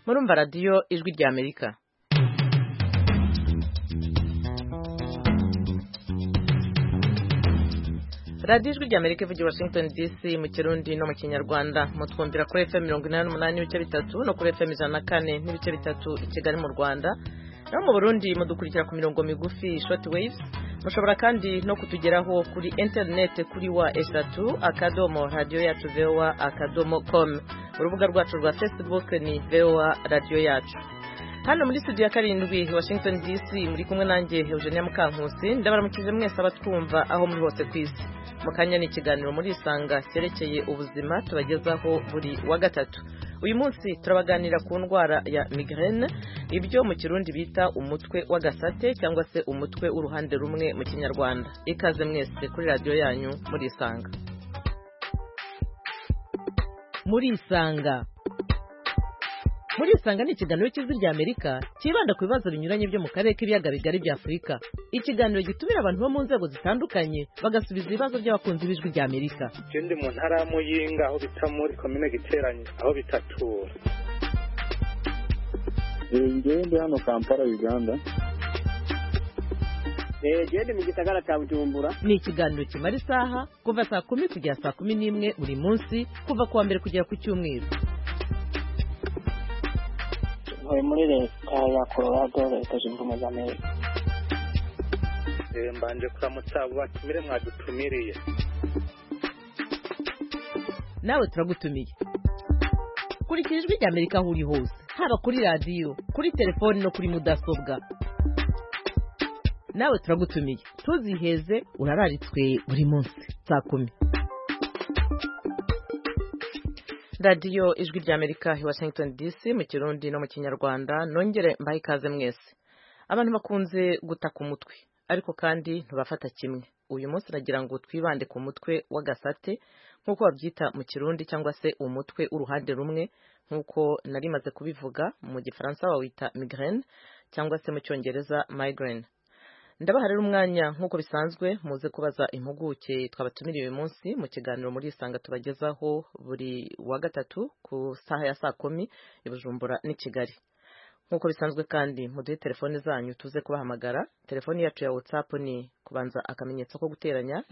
murumva radiyo ijwi rya Amerika. radiyo ijwi rya Amerika ivugira Washington DC mu Kirundi no mu Kinyarwanda, mutwumvira kuri FM 88 n'ibice bitatu no kuri FM 104 n'ibice bitatu i Kigali mu Rwanda. No mu Burundi mudukurikira ku mirongo migufi short waves. Mushobora kandi no kutugeraho kuri internet kuri wa@radio-yacu.voa.com. Urubuga rwacu rwa Facebook ni VOA Radio Yacu. Hano muri studio ya karindwi Washington DC muri kumwe nanjye Eugenia Mukankusi, ndabaramukije mwese abatwumva aho muri hose kwisi. Mukanya ni ikiganiro muri Isanga cyerekeye ubuzima tubagezaho buri wa gatatu. Uyu munsi turabaganira ku ndwara ya migraine, ibyo mu Kirundi bita umutwe w'agasate cyangwa se umutwe w'uruhande rumwe mu Kinyarwanda. Ikaze mwese kuri radio yanyu muri Isanga. Muri Isanga ni ikiganiro cy'Ijwi rya Amerika kibanda ku bibazo binyuranye byo mu karere k'ibiyaga bigari bya Afurika. Ikiganiro gitumira abantu bo mu nzego zitandukanye bagasubiza ibibazo by'abakunzi b'Ijwi rya Amerika. Ndi mu ntara ya Muyinga aho bita muri commune Giteranye aho bitatura. Ndi hano Kampala Uganda. Ndi mu gisagara cya Bujumbura. Ni ikiganiro kimara isaha kuva saa 10 kugera saa 11 buri munsi kuva kuwa mbere kugera ku cyumweru. Muri leta ya Colorado leta zunze ubumwe za Amerika. Mbanje kuramutsa abo batumire mwadutumiriye. Nawe turagutumiye. Kurikira Ijwi rya Amerika aho uri hose, haba kuri radio, kuri telefone no kuri mudasobwa. Nawe turagutumiye. Tuziheze urararitswe buri munsi saa 10. Radio Ijwi rya Amerika i Washington DC mu Kirundi no mu Kinyarwanda. Nongere mbaye ikaze mwese. Abantu bakunze gutaka umutwe ariko kandi ntubafata kimwe. Uyu munsi nagira ngo twibande ku mutwe w'agasate nkuko babyita mu Kirundi cyangwa se umutwe uruhande rumwe nkuko nari maze kubivuga. Mu Gifaransa bawita migraine cyangwa se mu Cyongereza migraine. Ndabaha rero umwanya nkuko bisanzwe muze kubaza impuguke twabatumiriye uyu munsi mu kiganiro muri Isanga tubagezaho buri wa gatatu ku saha ya saa 10 i Bujumbura n'i Kigali. Nkuko bisanzwe kandi muduhe telefone zanyu tuze kubahamagara. Telefone yacu ya WhatsApp ni kubanza akamenyetso ko guteranya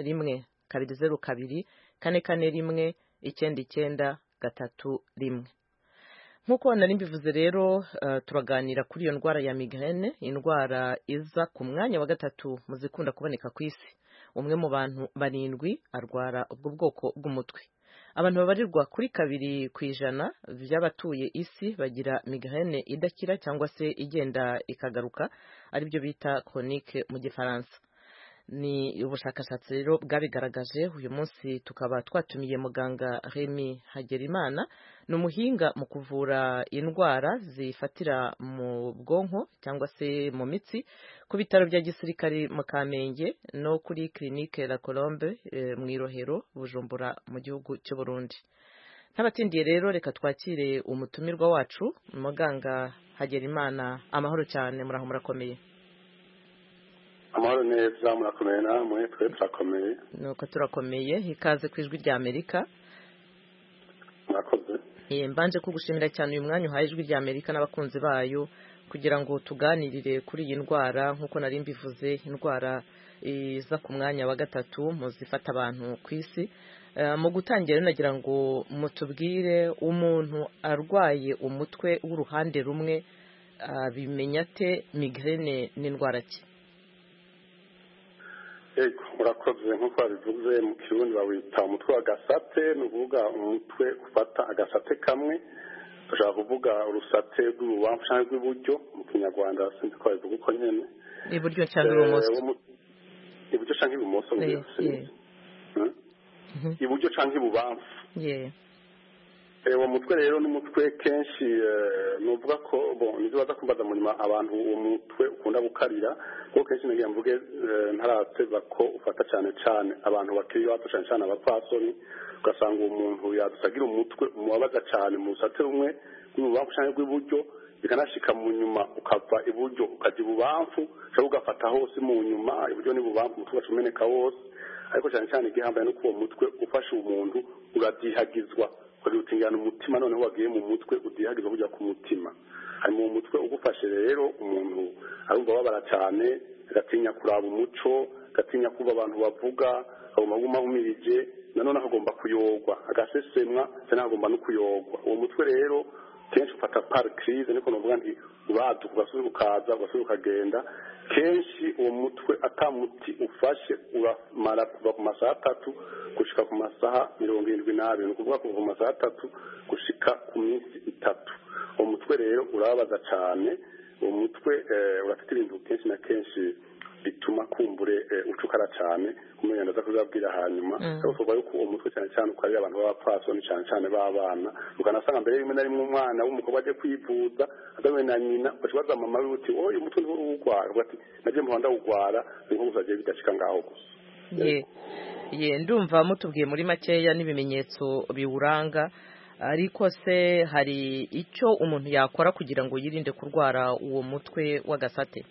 1 202 441 993. Nkuko nari mbivuze rero turaganira kuri iyo ndwara ya migraine, indwara iza ku mwanya wa gatatu muzikunda kuboneka ku isi. Umwe mu bantu 7 arwara ubwo bwoko bw'umutwe. Abantu babarirwa kuri 2% by'abatuye isi bagira migraine idakira cyangwa se igenda ikagaruka, ari byo bita chronique mu Gifaransa. Ni ubushakashatsi rero bwabigaragaje. Uyu munsi tukaba twatumiye muganga Remy Hagerimana, ni umuhinga mu kuvura indwara zifatira mu bwonko cyangwa se mu mitsi ku bitaro bya gisirikare mu Kamenge no kuri clinique La Colombe mu Irohero Bujumbura mu gihugu cy'u Burundi. Ntabatindiye rero reka twakire umutumirwa wacu muganga Hagerimana. Amahoro cyane, muraho murakomeye? Amahoro neza, murakomeye namwe? Twe turakomeye. Nuko turakomeye. Ikaze ku Ijwi rya Amerika. Murakoze. Mbanje kugushimira cyane uyu mwanya uhaye Ijwi rya Amerika n'abakunzi bayo kugira ngo tuganirire kuri iyi ndwara nkuko nari mbivuze, indwara iza ku mwanya wa gatatu muzifata abantu ku isi. Mu gutangira nagira ngo mutubwire umuntu arwaye umutwe w'uruhande rumwe bimenya te migraine n'indwara ki? Murakoze. Nkuko babivuze mu Kirundi bawita umutwe w'agasate, ni ukuvuga umutwe ufata agasate kamwe. Dushaka kuvuga urusate rw'ububamfu cyangwa rw'iburyo mu Kinyarwanda sinzi ko babivuga uko nyene. Iburyo cyangwa ibumoso? Iburyo cyangwa ibumoso. Iburyo cyangwa ibubamfu. Uwo mutwe rero n'umutwe kenshi nuvuga ko nizo baza kumbaza mu nyuma abantu uwo mutwe ukunda gukarira, kuko kenshi nagiye mvuge ntarateza ko ufata cyane cyane abantu bakiri bato cyane cyane abapfasoni. Ugasanga uwo muntu yadusagira umutwe umubabaza cyane mu rusate rumwe rw'ibubamfu cyangwa rw'iburyo, bikanashika mu nyuma ukava iburyo ukajya ibubamfu cyangwa ugafata hose mu nyuma iburyo n'ibubamfu umutwe ugacumeneka wose. Ariko cyane cyane igihambaye no kuwo mutwe ufashe umuntu uradihagizwa ukagira utingana umutima noneho wagiye mu mutwe udihagiza kujya ku mutima hari mu mutwe ugufashe rero umuntu arumva babara cyane agatinya kuraba umuco agatinya kumva abantu bavuga agomba humirije nanone agomba kuyogwa agasesemwa cyane agomba no kuyogwa uwo mutwe rero kenshi ufata par crise niko novuga nti uraduka ugasubira ukaza ugasubira ukagenda kenshi uwo mutwe atamuti ufashe uramara kuva ku masaha 3 gushika ku masaha 72 ni ukuvuga kuva ku masaha 3 gushika ku minsi 3 uwo mutwe rero urababaza cyane uwo mutwe urafite ibintu kenshi na kenshi bituma kumbure ucukara cyane kumenya ndaza kuzabwira hanyuma uvuga yuko uwo mutwe cyane cyane ukarira abantu b'abapfasoni cyane cyane b'abana ukanasanga mbere rimwe na rimwe umwana w'umukobwa aje kwivuza adawe na nyina bakibaza mama we uti oye umutwe nturugwara bati naje muhanda ugwara nko gusaje bidashika ngaho gusa ye ndumva mutubwiye muri makeya n'ibimenyetso biwuranga ariko se hari icyo umuntu yakora kugira ngo yirinde kurwara uwo mutwe w'agasate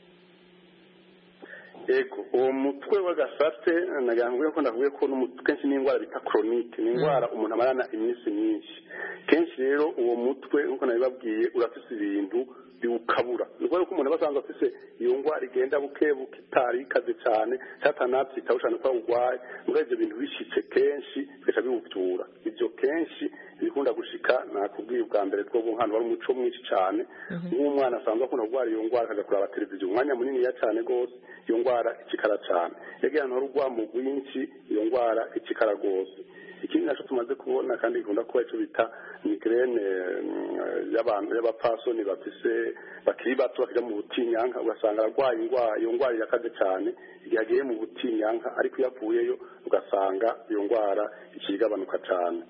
ego uwo mutwe w'agasate naganguye ko ndavuye ko kenshi n'indwara bita chronique ni indwara umuntu amarana iminsi myinshi kenshi rero uwo mutwe nkuko nabibabwiye urafise ibintu biwukabura ni ukuvuga ko umuntu basanzwe afise iyo ndwara igenda bukebuke itari ikaze cyane cyatanatsi itawushana ko urwaye muri ibyo bintu bishitse kenshi bigaca biwuvyura ibyo kenshi bikunda gushika nakubwiye ubwa mbere two bunkano wari umuco mwinshi cyane nk'umwana asanzwe akunda kurwara iyo ndwara akaja kuraba televiziyo umwanya munini ya cyane gose iyo ndwara ikikara cyane yegera ahantu hari urwamo rwinshi iyo ndwara ikikara gose ikindi naco tumaze kubona kandi gikunda kuba ico bita migraine y'abantu y'abapfasoni bafise bakiri bato bakija mu butinyanka ugasanga arwaye iyo ndwara irakaze cyane igihe agiye mu butinyanka ariko yavuyeyo ugasanga iyo ndwara ikigabanuka cyane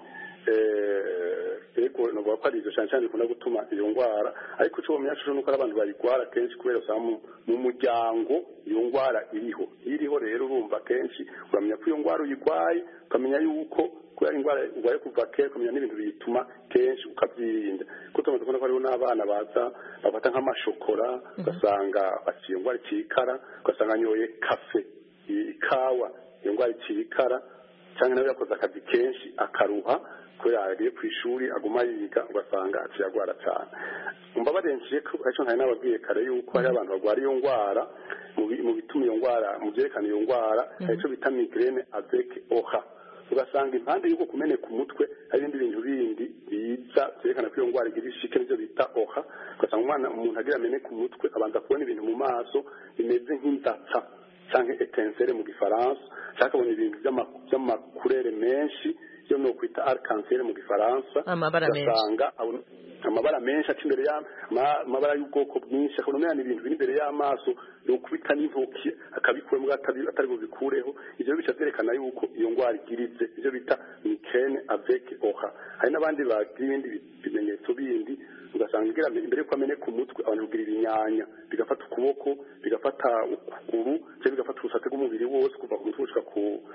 ego no bwa parizo cyane cyane bikunda gutuma iyo ndwara ariko cyo mu myaka nuko abantu bayigwara kenshi kubera usanga mu muryango iyo ndwara iriho rero urumva kenshi uramenya ko iyo ndwara uyigwaye ukamenya yuko kubera indwara urwaye kuva kera ukamenya n'ibintu bituma kenshi ukabyirinda kuko tumaze kubona ko hariho n'abana baza bafata nk'amashokora ugasanga baciye indwara ikikara ugasanga anyoye kafe ikawa iyo ndwara ikikara cyangwa nawe yakoze akazi kenshi akaruha kubera yagiye ku ishuri aguma yiga ugasanga aciye agwara cyane umva barengeje ko ariko ntari nababwiye kare yuko hari abantu bagwara iyo ndwara mu bituma iyo ndwara mu byerekana iyo ndwara aricyo bita migraine avec oha ugasanga impande y'uko kumeneka umutwe hari ibindi bintu bindi biza byerekana ko iyo ndwara igira ishike n'ibyo bita oha ugasanga umuntu agira ameneka umutwe abanza kubona ibintu mu maso bimeze nk'indatsa cyangwa etensere mu gifaransa cyangwa abona ibintu by'amakurere menshi yo no kwita arc-en-ciel mu gifaransa ugasanga amabara menshi aca imbere amabara y'ubwoko bwinshi akabona ibintu biri imbere y'amaso yokubita n'intoki akabikuremo atari bubikureho ivyo bica vyerekana yuko iyo ndwara igirize ivyo bita migraine avec oha hari n'abandi bagira ibindi bimenyetso bindi ugasanga imbere yuko ameneka umutwe abantu bagira ibinyanya bigafata ukuboko bigafata ukuguru cyangwa bigafata urusate rw'umubiri wose kuva ku mutwe gushika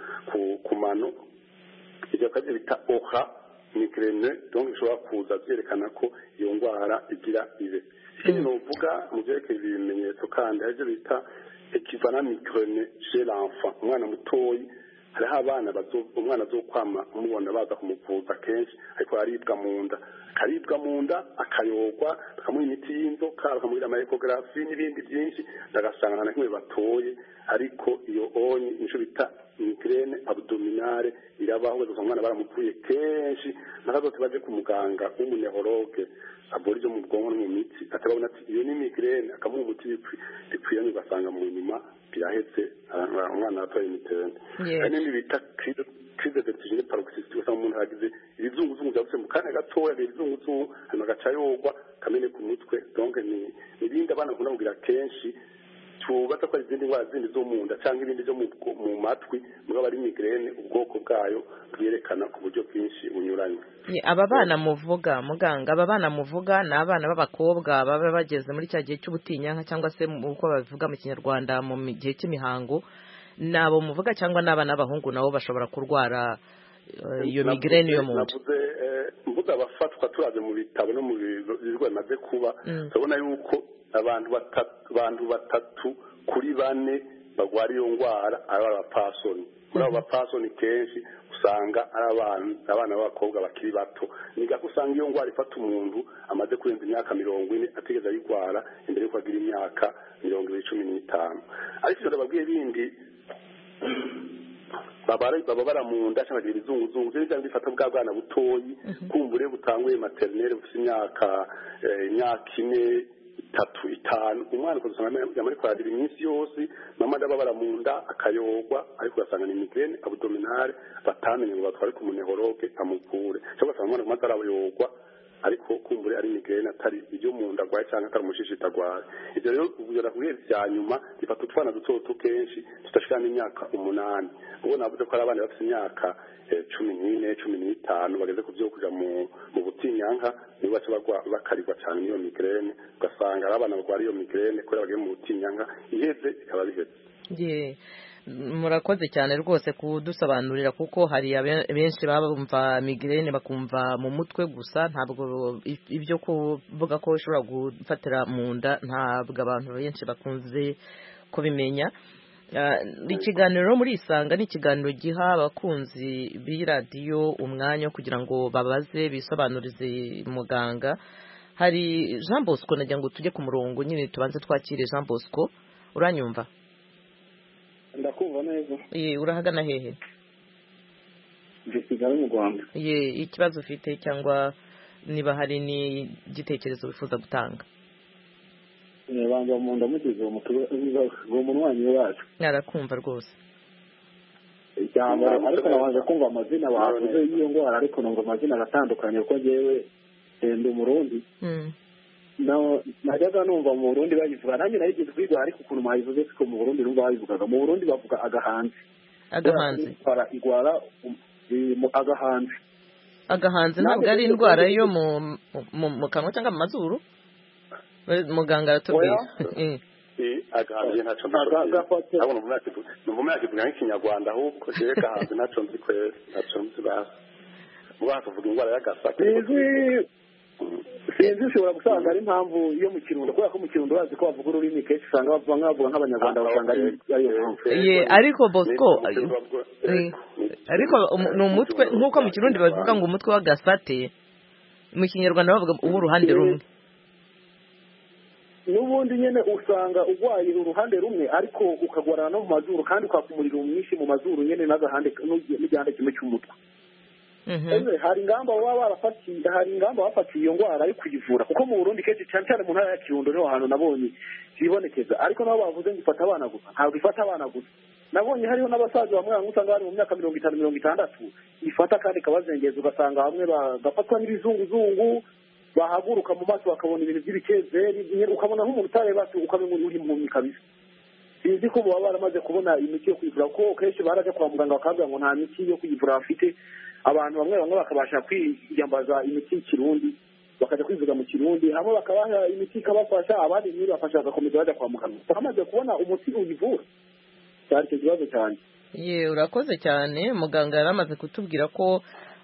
ku mano ibyo kaje bita oha migraine donc ishobora kuza byerekana ko iyo ndwara igira ibe ikindi novuga mu byerekeye ibimenyetso kandi aribyo bita equivalent migraine chez l'enfant umwana mutoyi hariho abana umwana azokwama umubona baza kumuvuza kenshi ariko aribwa mu nda akayogwa bakamuha imiti y'inzoka bakamugira amaekografi n'ibindi byinshi ndagasanga nta na kimwe batoye ariko iyo onye nico bita migraine abdominale irabaho ugasanga umwana baramuvuye kenshi nakazote baje ku muganga w'umunehologe abora ibyo mu bwonko no mu mitsi atababona ati iyo ni migraine akamuha umuti bikwiyanye ugasanga mu nyuma birahetse umwana atoye imitende hari n'ibindi bita crise vertigineux paroxystique ugasanga umuntu yagize ibizunguzungu byavutse mu kanya gatoya ibizunguzungu hanyuma agaca yogwa kamene ku mutwe donc ni ibindi abana bakunda kugira kenshi tubaza ko izindi ndwara zindi zo mu nda cyangwa ibindi byo mu matwi mugabo ari migraine ubwoko bwayo bwerekana ku buryo bwinshi bunyuranye aba bana muvuga muganga aba bana muvuga ni abana b'abakobwa baba bageze muri cya gihe cy'ubutinyanka cyangwa se uko babivuga mu kinyarwanda mu gihe cy'imihango nabo muvuga cyangwa n'abana b'abahungu nabo bashobora kurwara iyo migraine yo mu nda mvuga abafatwa turaje mu bitabo no mu bigo bimaze kuba turabona yuko abantu batatu kuri bane bagwara iyo ndwara ari abapfasoni kuri abo bapfasoni kenshi usanga ari abana b'abakobwa bakiri bato ni gako usanga iyo ndwara ifata umuntu amaze kurenza imyaka 40 atigeze ayirwara imbere yuko agira imyaka 15 ariko ivyo ndababwiye bindi baba baramunda cyangwa bagira ibizunguzungu byo bifata bwa bwana butoyi kumbure butanguye maternelle bufite imyaka 4 3 5 umwana kuzana yamari kwaradira iminsi yose mama ndaba baramunda akayogwa ariko ugasanga ni migraine abdominale batamenye ngo batware ku munehoroke amukure cyangwa usanga umwana kumaze arabayogwa ariko kumbure ari migraine atari ibyo mu nda gwaye cyangwa atari umushishita gwaye ibyo rero ubugera kuhera bya nyuma bifata utwana duto kenshi tutashika n'imyaka 8 ubwo navuze ko ari abana bafite imyaka 14 15 bageze kuvyo kuja mu butinyanka niba bakarirwa cyane niyo migraine ugasanga ari abana barwara iyo migraine ko bagiye mu butinyanka iheze ikaba biheze murakoze cyane rwose kudusobanurira kuko hari benshi bumva migraine bakumva mu mutwe gusa ntabwo ibyo kuvuga ko ushobora gufatira mu nda ntabwo abantu benshi bakunze kubimenya. Ikiganiro muri Isanga ni ikiganiro giha abakunzi b'iradiyo umwanya kugira ngo babaze bisobanurize muganga. Hari Jean Bosco nagira ngo tujye ku murongo nyine tubanze twakire Jean Bosco. Uranyumva? Ndakumva neza. Urahagana hehe? Kigali mu Rwanda. Ikibazo ufite cyangwa niba hari ni igitekerezo wifuza gutanga? Banga mu ndamugize uwo munwanyi wacu. Narakumva rwose. Cyangwa ariko nabanza kumva amazina bavuze iyo ngwara ariko numva amazina agatandukanye kuko jewe ndi umurundi. Najyaga numva mu Burundi bayivuga nanjye narigeze kwiga ariko ukuntu mwayivuze ko mu Burundi numva bayivugaga mu Burundi bavuga agahanzi igwara agahanzi ntabwo ari indwara yo mu kanwa cyangwa mu mazuru muganga aratubwira agahanzi ntacyo mbafite abona mu myaka ivuga nk'ikinyarwanda ahubwo jewe agahanzi ntacyo nzi kwera ntacyo nzi basi muba tuvuga indwara y'agasate sinzi ushobora gusanga ari impamvu yo mu Kirundo kubera ko mu Kirundo bazi ko bavuga ururimi kenshi usanga bavuga nk'abanyarwanda basanga ari iyo ariko Bosco ariko ni umutwe nk'uko mu Kirundi bavuga ngo umutwe w'agasate mu Kinyarwanda bavuga uruhande rumwe n'ubundi nyene usanga ugwaye uruhande rumwe ariko ukagwarana no mu mazuru kandi ukakumurira umwishi mu mazuru nyene n'agahande n'igihande kimwe cy'umutwe. Hari ingamba bafatiye iyo ngwara ari kuyivura kuko mu Burundi kenshi cyane mu ntara ya Kirundo niho hantu nabonye kibonekeza ariko nabo bavuze ngo ifata abana gusa ntabwo ifata abana gusa nabonye hariho n'abasaza bamwe usanga bari mu myaka 50-60 ifata kandi kabazengeza ugasanga bamwe bagafatwa n'ibizunguzungu bahaguruka mu maso bakabona ibintu by'ibikeze ukabona nk'umuntu utareba ukamenya uri mu kabisa. Sinzi ko baba baramaze kubona imiti yo kwivura ko kenshi baraje kwa muganga bakavuga ngo nta miti yo kwivura bafite abantu bamwe bakabasha kwiyambaza imiti y'Ikirundi bakaja kwivuza mu Kirundi hamwe bakabaha imiti ikabafasha abandi niba bafasha bagakomeza baje kwa muganga bamaze kubona umuti uyivura cyari kibazo cyane. Urakoze cyane muganga yaramaze kutubwira ko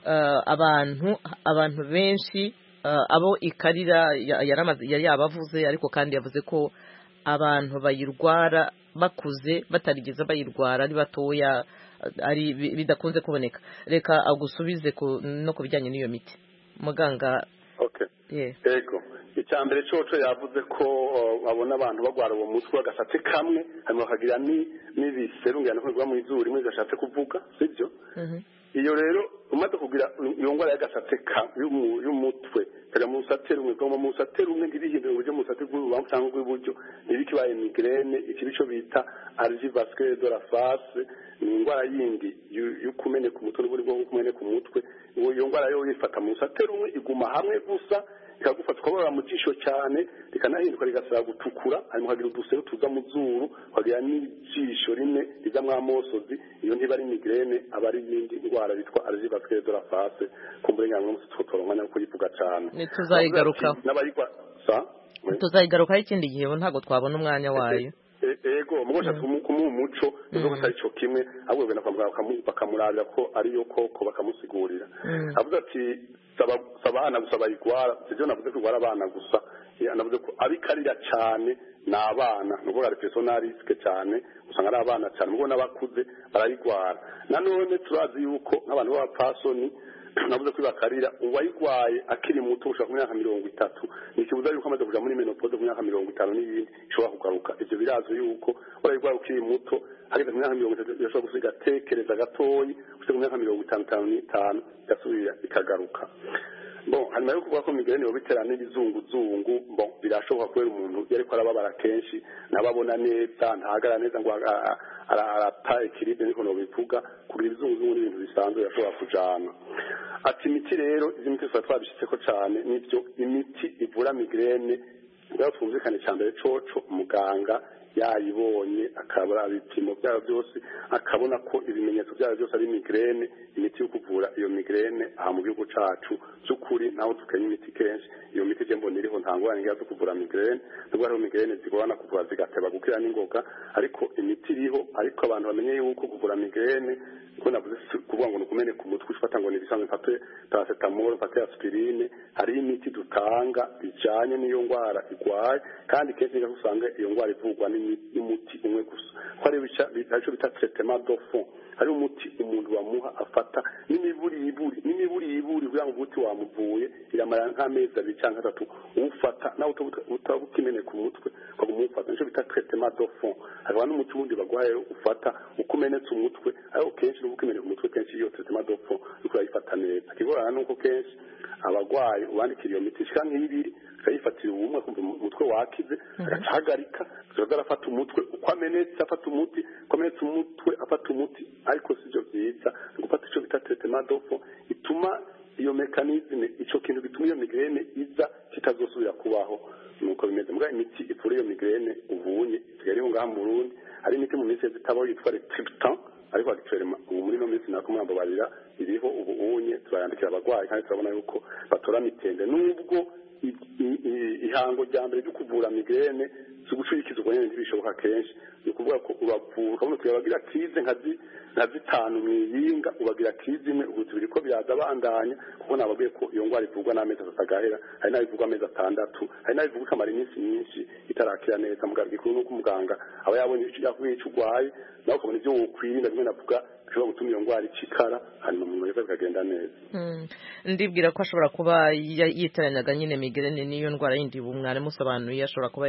abantu benshi abo ikarira yari yabavuze ariko kandi yavuze ko abantu bayirwara bakuze batarigeze bayirwara ari batoya ari bidakunze kuboneka. Reka agusubize no kubijyanye n'iyo miti muganga. Yego icyambere cyoco yavuze ko babona abantu bagwara uwo mutwe bagasate kamwe hanyuma bakagira n'ibiserungirana kwigwa mu izuru rimwe gashatse kuvuga sibyo. Iyo rero umaze kugira iyo ngwara y'agasate y'umutwe kaga mu musate rumwe ko mu musate rumwe ngirihindura uburyo musate bw'ububamfu cyangwa bw'iburyo nibikibaye migraine ikibico bita allergie vasculaire de la face ni ingwara yindi y'ukumeneka umutwe n'uburi bwo kumeneka umutwe iyo ngwara yo yifata mu musate rumwe iguma hamwe gusa ikagufata ukabora mu jisho cyane rikanahinduka rigasaba gutukura hanyuma hagira udusero tuza mu zuru hagira n'ijisho rimwe rizamwa amosozi iyo ntiba ari migraine aba ari yindi ndwara bitwa allergie vasculaire de la face kumburenganwa n'ututoromanya ko yivuga cyane tuzayigarukaho ikindi gihe ntabwo twabona umwanya wayo. ego mugosha kumuha umuco nuko atari cyo kimwe ahubwo bena kwa muganga bakamurabira ko ariyo koko bakamusigurira avuze ati sabana gusa bayigwara sivyo navuze ko igwara abana gusa navuze ko abikarira cyane n'abana nuko ari personal risk cyane usanga ari abana cyane mugo n'abakuze barayigwara nanone turazi yuko nk'abantu b'abapasoni navuze ko bakarira uwayigwaye akiri muto ushaka ku myaka 30 nikibuza yuko amaze kuja muri menopause ku myaka 50 n'ibindi ishobora kugaruka ivyo birazo yuko urayigwaye ukiri muto hageze ku myaka 30 yashobora gusiga tekereza gatoyi gushika ku myaka 55 gasubira ikagaruka bon hanyuma yo kuvuga ko migraine yo bitera n'ibizunguzungu bon birashoboka kubera umuntu yariko arababara kenshi nababona neza ntagara neza ngo arata equilibre niko no bivuga kugira ibizunguzungu n'ibintu bisanzwe yashobora kujana ati imiti rero izi miti twabishitseko cyane nivyo imiti ivura migraine ngaho twumvikane cyambere coco muganga yayibonye akabura ibipimo byayo byose akabona ko ibimenyetso byayo byose ari migraine imiti yo kuvura iyo migraine aha mu gihugu cacu cyukuri naho tukanye imiti kenshi iyo miti je mbona iriho ntangwanye ngazo kuvura migraine nubwo ari migraine zigorana kuvura zigateba gukira n'ingoga ariko imiti iriho ariko abantu bamenye yuko kuvura migraine ko navuze kuvuga ngo nukumene ku mutwe ufata ngo ni bisanzwe mfate paracetamol mfate aspirine hari imiti dutanga bijanye n'iyo ngwara igwaye kandi kenshi usanga iyo ngwara ivugwa n'umuti umwe gusa ko ari bicacho bita traitement de fond hari umuti umuntu bamuha afata n'imiburi kugira ngo umuti wamuvuye iramara nk'amezi 2 cyangwa 3 ufata nawe utabukimene ku mutwe ko umufata nico bita traitement de fond hakaba n'umuti wundi bagwaye ufata ukumenetse umutwe aho kenshi n'ubukimene ku mutwe kenshi iyo traitement de fond uko yifata neza kigorana nuko kenshi abagwaye ubandikira iyo miti shika nk'ibiri kayifatira ubumwe kumva umutwe wakize agacahagarika azarafata umutwe uko amenetse afata umuti komenetse umutwe afata umuti ariko sivyo byiza gufata ico bita traitement de fond ituma iyo mechanisme ico kintu bituma iyo migraine iza kitazosubira kubaho nuko bimeze mbwa imiti ivura iyo migraine ubunye sigari ngaha mu Burundi hari imiti mu minsi zitabaho yitwa Triptan ariko agitwerema ubu muri no minsi nakomamba barira iriho ubunye turayandikira abagwayi kandi turabona yuko batora mitende nubwo ihango rya mbere ryo kuvura migraine zigushurikiza ubwo nyene ntibishoboka kenshi ni kuvuga ko ubavura kabone tuyabagira krize nka 5 mwiyinga ubagira krize imwe ubu tubiri ko biraza bandanya kuko nabagiye ko iyo ngwara ivurwa n'amezi atagahera hari n'abivurwa amezi 6 hari n'abivurwa kamara iminsi myinshi itarakira neza muganga ikuru nuko umuganga aba yabonye icyo yakuye icugwaye nawe ukabona ibyo wokwirinda bimwe navuga bishobora gutuma iyo ngwara icikara hanyuma umuntu wese akagenda neza ndibwira ko ashobora kuba yiteranyaga nyine migraine n'iyo ndwara yindi bumware musobanuye ashobora kuba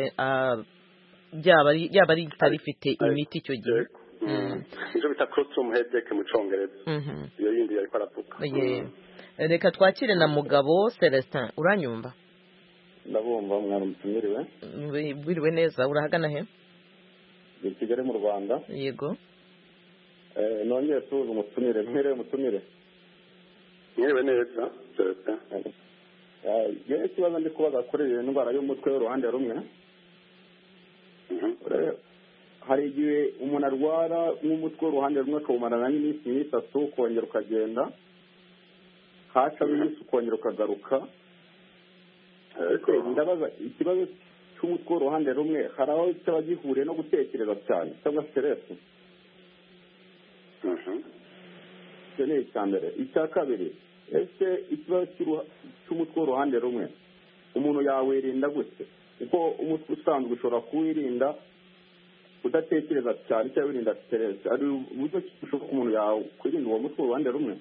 yaba ari itarifite imiti icyo gihe nicyo bita crossroom headache mu congereza iyo yindi yariko aravuga reka twakire na Mugabo Celestin uranyumva ndabumva mwana mutumiriwe wiriwe neza urahagana he i Kigali mu Rwanda yego nongeye tuzi umutumire mwiriwe neza Celestin yewe ikibazo ndi kubaza kuri iyo ndwara y'umutwe w'uruhande rumwe hari igihe umuntu arwara nk'umutwe w'uruhande rumwe akawumarana n'iminsi 3 ukongera ukagenda haca iminsi ukongera ukagaruka ndabaza ikibazo cy'umutwe w'uruhande rumwe hari aho cyaba gihuriye no gutekereza cyane cyangwa stress icyo ni icya mbere icya kabiri ese ikibazo cy'umutwe w'uruhande rumwe umuntu yawirinda gute kuko umutwe usanzwe ushobora kuwirinda udatekereza cyane cyangwa wirinda stress ari uburyo bushoboka umuntu yakwirinda uwo mutwe w'uruhande rumwe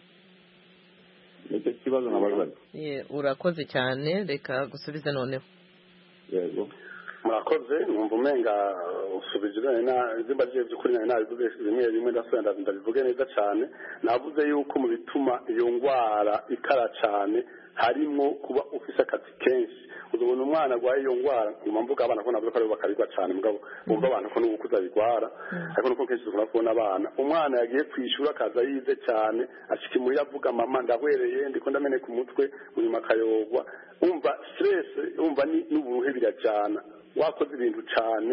nicyo kibazo nabazaga urakoze cyane reka gusubize noneho yego murakoze numva umenga usubije zimba je by'ukuri nabivuze bimwe ndasubira ndabivuge neza cyane navuze yuko mu bituma iyo ngwara ikara cyane harimo kuba ufise akazi kenshi uzobona umwana agwaye iyo ngwara mu mvuga abana ko navuga ko bakabigwa cyane mugabo bumva abantu ko n'ubukuza bigwara ariko nuko kenshi tuzura kubona abana umwana yagiye kwishura akaza yize cyane ashikimurira avuga mama ndahwereye ndiko ndamene ku mutwe unyuma akayogwa umva stress umva n'uburuhe birajana wakoze ibintu cyane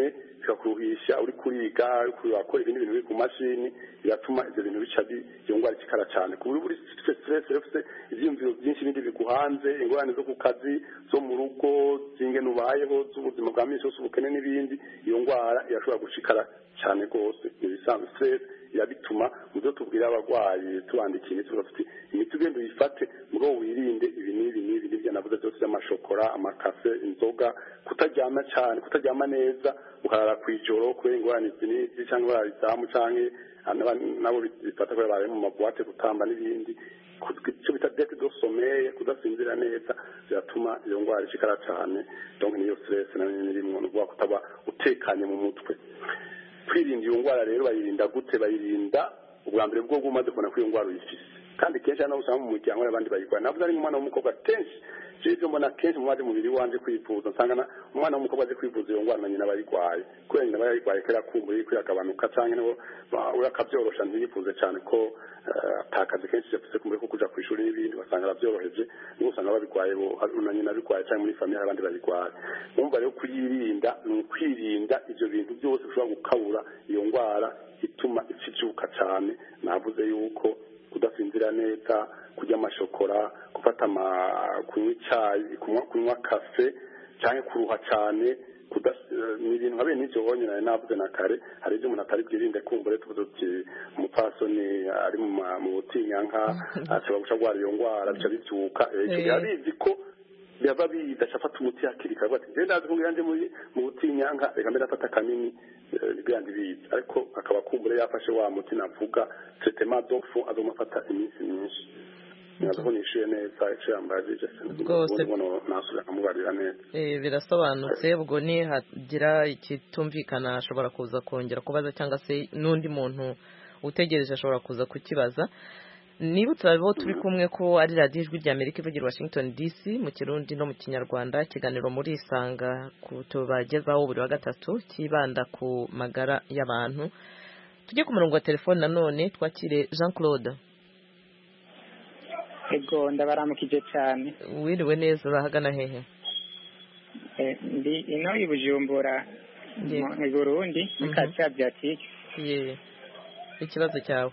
kikakuruhisha uri kuriga wakora ibindi bintu biri ku mashini biratuma ibyo bintu bica iyo ndwara ikikara cyane ku buryo uri stress ufite ibyiyumviro byinshi bindi biguhanze ingorane zo ku kazi zo mu rugo zingene ubayeho z'ubuzima bwa minsi yose ubukene n'ibindi iyo ndwara irashobora gushikara cyane rwose ibisanzwe stress irabituma mu byo tubwira abarwayi tubandikiye imiti bafite imiti ugenda uyifate ngo wirinde ibi n'ibi n'ibyo navuze byose by'amashokora amakafe inzoga kutaryama cyane kutaryama neza ukarara ku ijoro kubera ingorane zinizi cyangwa bararizamu cyangwa nabo bifata kubera bari mu mabuwate gutamba n'ibindi icyo bita dete do someye kudasinzira neza biratuma iyo ndwara ishikara cyane donc niyo stress nayo irimwo ni ukuvuga kutaba utekanye mu mutwe kwirinda iyo ndwara rero bayirinda gute bayirinda ubwa mbere bwo umaze kubona ko iyo ndwara uyifise kandi kenshi hano usanga mu muryango n'abandi bayirwaye navuze ari umwana w'umukobwa kenshi jeje mbona kenshi mu mubiri wanje kwivuza nsanga umwana w'umukobwa aje kwivuza iyo ndwara na nyina bayirwaye kubera nyina bayirwaye kera kumbura yuko yagabanuka cyangwa nibo urakabyorosha ntiyifuze cyane ko atakaze kenshi yavuze kumbe ko kuja ku ishuri n'ibindi basanga arabyoroheje nibo usanga babirwaye bo na nyina birwaye cyangwa muri famille abandi bayirwaye umva rero kuyirinda ni ukwirinda ivyo bintu byose bishobora gukabura iyo ndwara ituma ifijuka cyane navuze yuko kudasinzira neza kurya amashokora gufata kunywa icyayi kunywa kafe cyangwa kuruha cyane ni ibintu habe n'icyo wonye nawe navuze na kare hari ibyo umuntu atari bwirinde kumbure tuvuze uti umupfasoni ari mu butinyanka ashobora guca arwara iyo ndwara bica bibyuka abizi ko yaba bidashafata umuti hakiri kare bati rero ndazi ko ngiranje mu butinyanka reka mbere afata kanini bigandi bizi ariko akaba kumbure yafashe wa muti navuga traitement d'offre azomafata iminsi myinshi nazo nishuye neza icambaje rwose nasura amubarira neza birasobanutse ubwo ni hagira ikitumvikana ashobora kuza kongera kubaza cyangwa se n'undi muntu utegereje ashobora kuza kukibaza nibutse abo turi kumwe ko ari radiyo ijwi rya Amerika ivugira Washington DC mu Kirundi no mu Kinyarwanda ikiganiro muri isanga tubagezaho buri wa gatatu kibanda ku magara y'abantu tujye ku murongo wa telefone nanone twakire Jean Claude ego ndabaramukije cyane wiriwe neza urahagana hehe ndi ino i Bujumbura mu Burundi mu kazi Adriatique ikibazo cyawe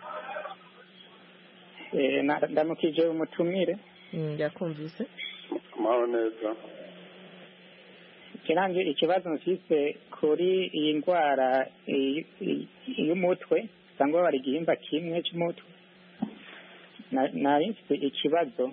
ndamukije umutumire yakumvise amahoro neza kirange ikibazo mfise kuri iyi ndwara y'umutwe cyangwa bari igihimba kimwe cy'umutwe nari mfite ikibazo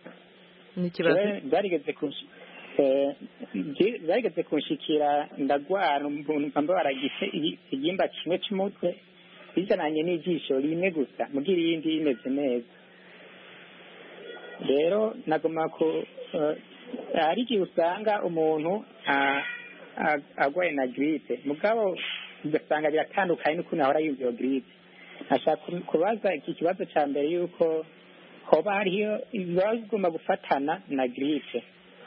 byarigeze kunshikira ndagwara mbabara igihimba kimwe cy'umutwe bizananye n'ijisho rimwe gusa mugira irindi rimeze neza rero nagomba hari igihe usanga umuntu agwaye na gripe mugabo ugasanga biratandukanye n'ukuntu ahora yumva iyo gripe ashaka kubaza iki kibazo cya mbere yuko hoba hariyo ibibazo bigomba gufatana na gripe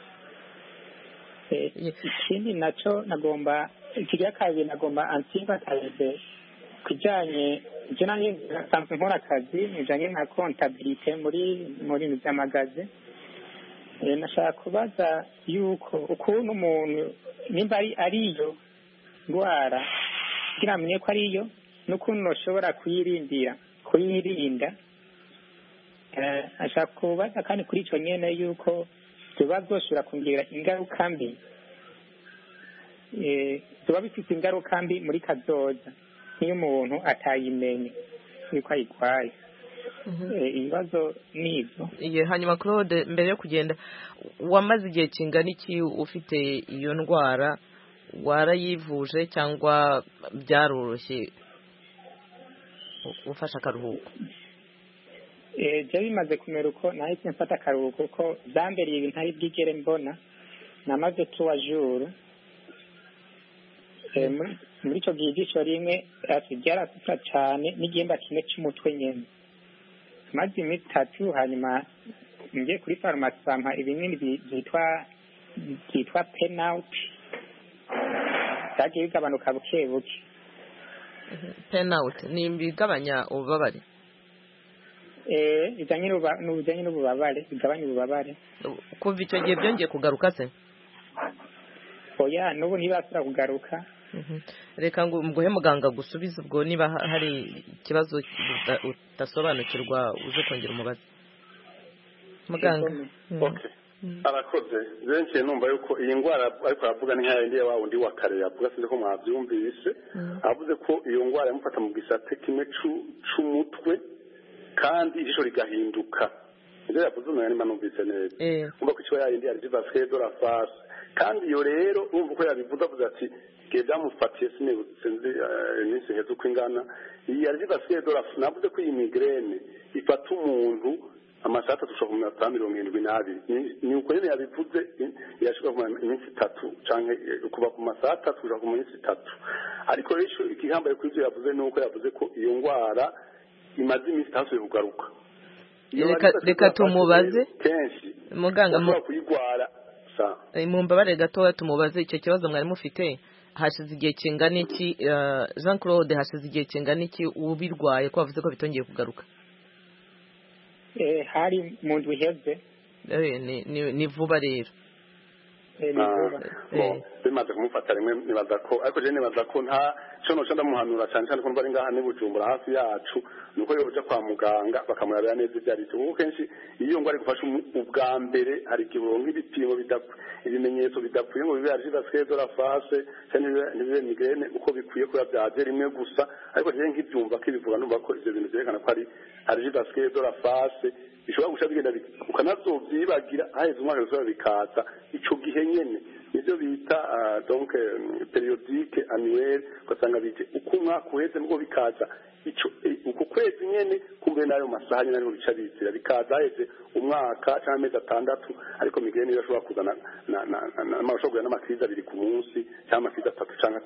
ikindi nacyo nagomba ikigira kabiri nagomba antibatalize kujyanye ibyo nanjye nasanzwe nkora akazi bijyanye na kontabilite muri by'amagaze nashaka kubaza yuko ukuntu umuntu nimba ari iyo ndwara kugira ngo amenye ko ari iyo n'ukuntu ushobora kuyirinda ashaka kubaza kandi kuri icyo nyine yuko biba byoshobora kugira ingaruka mbi biba bifite ingaruka mbi muri kazoza nk'iyo umuntu atayimenye yuko ayirwaye ibibazo ni ibyo hanyuma Claude mbere yo kugenda wamaze igihe kingana iki ufite iyo ndwara warayivuje cyangwa byaroroshye ufashe akaruhuko byo bimaze kumera uko nahise mfata akaruhuko kuko byambereye ibintu ntari bwigere mbona namaze tuwajuru muri icyo gihe ijisho rimwe ryarasusa cyane n'igihimba kimwe cy'umutwe nyine maze iminsi itatu hanyuma ngiye kuri farumasi bampa ibinini byitwa penawuti byagiye bigabanuka buke buke penawuti ni ibigabanya ububabare bijyanye n'ububabare bigabanya ububabare kuva icyo gihe byongeye kugaruka se oya n'ubu ntibasubira kugaruka reka ngo muguhe muganga gusubiza ubwo niba hari ikibazo utasobanukirwa uze kongera umubaze muganga. arakoze benshi numva yuko iyi ndwara ariko aravuga ni nk'ayindi ya wundi wa kare yavuga sinzi ko mwabyumvise avuze ko iyo ndwara yamufata mu gisate kimwe c'umutwe kandi ijisho rigahinduka ibyo yavuze umuntu yarimo numvise neza kumva ko ikiba yayindi yari vascular de la face kandi iyo rero urumva uko yabivuze avuze ati igihe byamufatiye sinzi iminsi heza uko ingana iyi yari vascular de la face navuze ko iyi migraine ifata umuntu amasaha atatu ushobora kumenya 72 ni uko nyine yabivuze yashobora kumenya iminsi 3 cyangwa kuva ku masaha 3 kugera ku minsi 3 ariko rero igihambaye kuri ibyo yavuze ni uko yavuze ko iyo ndwara imaze iminsi 3 yo kugaruka. Reka tumubaze kenshi muganga mu kuyigwara mumbabare gatoya tumubaze icyo kibazo mwari mufite hashize igihe kingana iki Jean Claude hashize igihe kingana iki ubirwaye ko bavuze ko bitongeye kugaruka hari mu ndwi iheze ni vuba rero bimaze kumufata rimwe nibaza ko ariko je nibaza ko nta cyo ndamuhanura cyane cyane ko bari ngaha ni Bujumbura hafi yacu nuko yoja kwa muganga bakamurabira neza ibyari cyo kuko kenshi iyo ngo ari gufasha ubwa mbere hari kirongo ibipimo ibimenyetso bidakwiye ngo bibe ari vascular de la face cyane nibe migraine uko bikwiye ko yabyaje rimwe gusa ariko je nk'ibyumva ko ibivuga numva ko ivyo bintu byerekana ko ari vascular de la face bishobora guca bigenda ukanazovyibagira aheze umwaka wose bikaza ico gihe nyene nivyo bita donc periodique annuelle ugasanga bije uko umwaka uheze nibwo bikaza uko kwezi nyene kumbe nayo masaha nyene ariho bica bizira bikaza aheze umwaka cyangwa amezi 6 ariko migraine irashobora kuzana n'amashobora n'amakriza abiri ku munsi cyangwa amakriza 3 cyangwa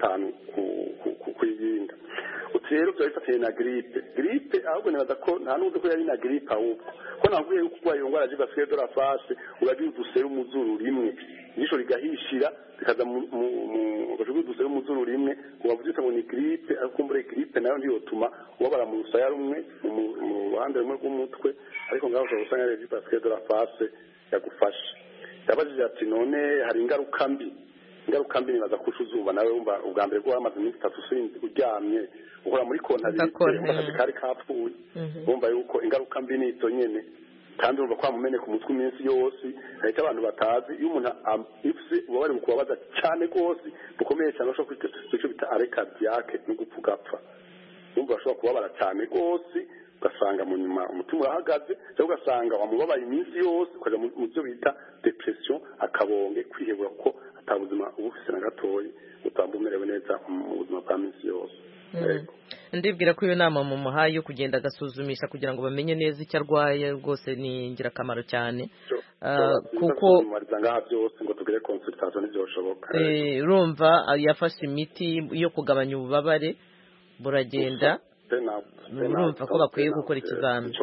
5 kuyinda rero byabifatiye na grippe ahubwo nibaza ko nta n'undi ko yari na grippe ahubwo ko navuye yuko kwa iyo ndwara vascular de la face uragiye udusera umuzuru rimwe ijisho rigahishira bikaza mu gashugu udusera umuzuru rimwe ubavuze ngo ni grippe ariko mbere grippe nayo ndiyotuma ubabara mu rusaya rumwe mu ruhande rumwe rw'umutwe ariko ngaho usanga ari vascular de la face yagufasha yabajije ati none hari ingaruka mbi nibaza ko uzuba nawe wumva ubwa mbere bwo amaze iminsi 3 usinzi uryamye ukora muri kontabirite kari kapfuye wumva yuko ingaruka mbi ni izo nyene kandi urumva kwa mumene ku mutwe iminsi yose hari abantu batazi iyo umuntu ifse ubabare kubabaza cyane rwose bukomeye cyane ashobora kwicyo bita arrêt cardiaque no gupfugapfa wumva ashobora kubabara cyane rwose ugasanga mu nyuma umutima urahagaze cyangwa ugasanga wamubabaye iminsi yose ukaja mu byo bita depression akabonge kwihebura ko atabuzima ubufise na gatoyi utambumerewe neza mu buzima bwa minsi yose. Ndibwira ko iyo nama mu muhaye yo kugenda agasuzumisha kugira ngo bamenye neza icyo arwaye rwose ni ingirakamaro cyane kuko ngaha byose ngo tugire consultation n'ibyoshoboka urumva yafashe imiti yo kugabanya ububabare buragenda urumva ko bakwiye gukora ikizami.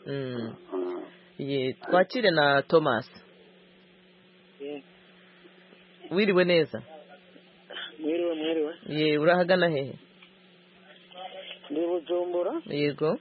Twakire na Thomas. Wiriwe neza? Mwiriwe. Urahagana hehe? Ndi Bujumbura. Yego.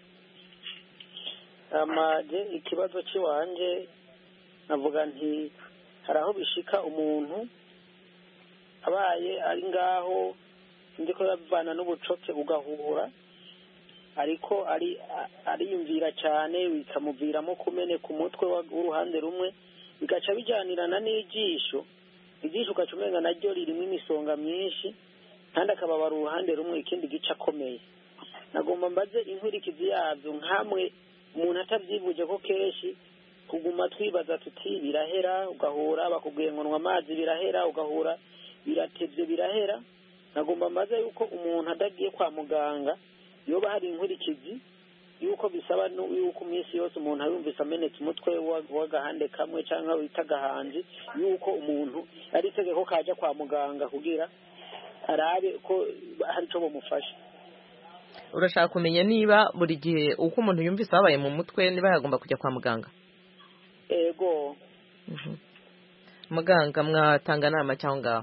Amaje ikibazo ciwanje navuga nti haraho bishika umuntu abaye ari ngaho ndiko yavana n'ubucoke ugahura ariko ariyumvira cyane bikamuviramo kumene ku mutwe w'uruhande rumwe bigaca bijyanirana n'ijisho ugacumenga naryo ririmo imisonga myinshi kandi akababara uruhande rumwe ikindi gice akomeye. Nagomba mbaze inkurikizi yabyo nkamwe umuntu atabyivuje ko kenshi kuguma twibaza tuti birahera ugahura bakubwiye ngo nywa amazi birahera ugahura biratevye birahera. Nagomba mbaze yuko umuntu adagiye kwa muganga yoba hari inkurikizi yuko bisaba yuko iminsi yose umuntu ayumvise amenetse umutwe w'agahande kamwe cyangwa wita gahanzi yuko umuntu ari itegeko kaja kwa muganga kugira arabe ko hari cyo bamufasha. Urashaka kumenya niba buri gihe uko umuntu yumvise abaye mu mutwe niba yagomba kujya kwa muganga? Ego. Muganga mwatanga nama cyangwa ngaho?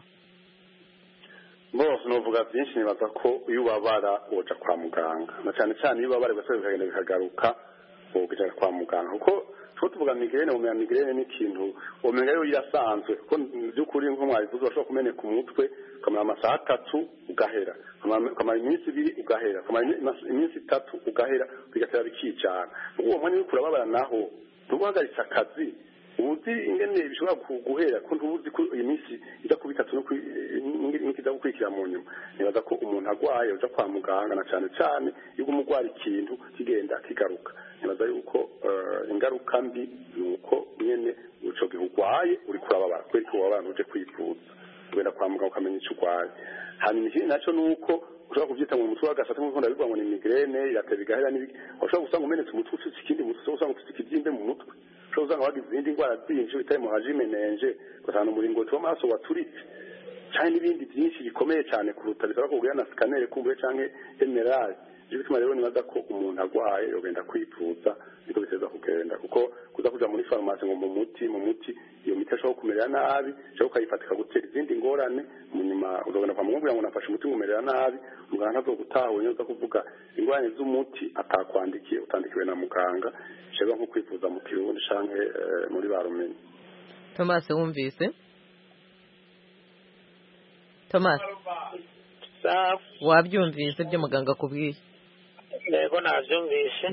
Bose novuga byinshi nibaza ko iyo ubabara uja kwa muganga na cyane cyane iyo ubabara bose bikagenda bikagaruka ukijya kwa muganga kuko two tuvuga migraine umenya migraine ni ikintu umenya yo irasanzwe ko by'ukuri nko mwabivuze bashobora kumeneka umutwe kamara amasaha 3 ugahera kamara iminsi 2 ugahera kamara iminsi 3 ugahera bigatera bikicana uwo mwanya uri kurababara naho ntuguhagaritse akazi ubuzi ingene bishobora guhera ko ntubuzi ko iyi minsi ija ku 3 no kiza gukurikira mu nyuma nibaza ko umuntu agwaye uja kwa muganga na cyane cyane yuko umugwara ikintu kigenda kigaruka nibaza yuko ingaruka mbi nuko nyene uco gihugwaye uri kurababara kweri ko abantu uje kwifuza ugenda kwa muganga ukamenya icyo ugwaye hanyuma ikindi naco nuko ushobora kubyita mu mutwe w'agasate nk'uko ndabivuga ngo ni migraine iratera igahera n'ibiki ushobora gusanga umenetse umutwe ufite ikindi mutwe usanga ufite ikibyimbe mu mutwe ushobora gusanga wagize izindi ndwara byinshi bitari mu hajimenenge ugasanga umuringoti w'amaraso waturitse cyane n'ibindi byinshi bikomeye cyane kuruta bisaba ko ugana na scanner kumbuye canke MRI ibyo bituma rero nibaza ko umuntu agwaye yogenda kwifuza niko biteza kugenda kuko kuza kuja muri farumasi ngo mu muti iyo miti ashobora kumerera nabi cyangwa ukayifatika gutera izindi ngorane munyuma uzogenda kwa muganga ngo nafashe umuti ngumerera nabi muganga azogutahuye neza kuvuga ingorane z'umuti atakwandikiye utandikiwe na muganga cyangwa nko kwifuza mu kirundi canke muri barumenye. Thomas wumvise Thomas wabyumvise byo muganga kubwiye yego nabyumvise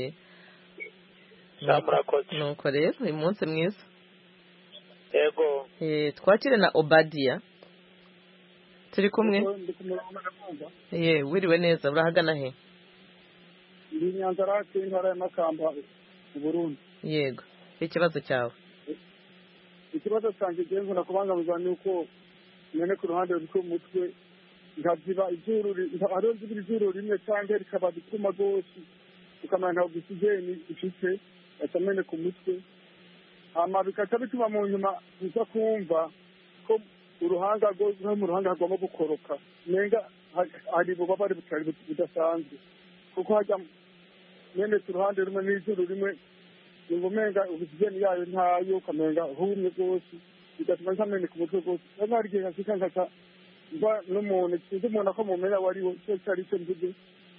nuko rero uyu munsi mwiza yego twakire na Obadia turi kumwe wiriwe neza urahagana he ndi Nyanzarake intara ya Makamba mu Burundi yego ikibazo cyawe ikibazo cyanjye genzo nakubangamiza ni uko nene ku ruhande rw'umutwe nkaziba izuru rimwe cyangwa rikaba bituma rwose ukamenya ntabwo ogisijeni ifite atamene ku mutwe hama bikaca bituma mu nyuma uza kumva ko uruhanga rwo mu ruhanga hagomba gukoroka nenga hari bubabare butari budasanzwe kuko hajya nene ku ruhande rumwe n'izuru rimwe ngumenga ogisijeni yayo ntayo ukamenga humye rwose bigatuma ntamene ku mutwe rwose ntabwo hari igihe hashika nkata n'umuntu sinzi umuntu ako mumenya wariwe cyo cyari cyo mvuge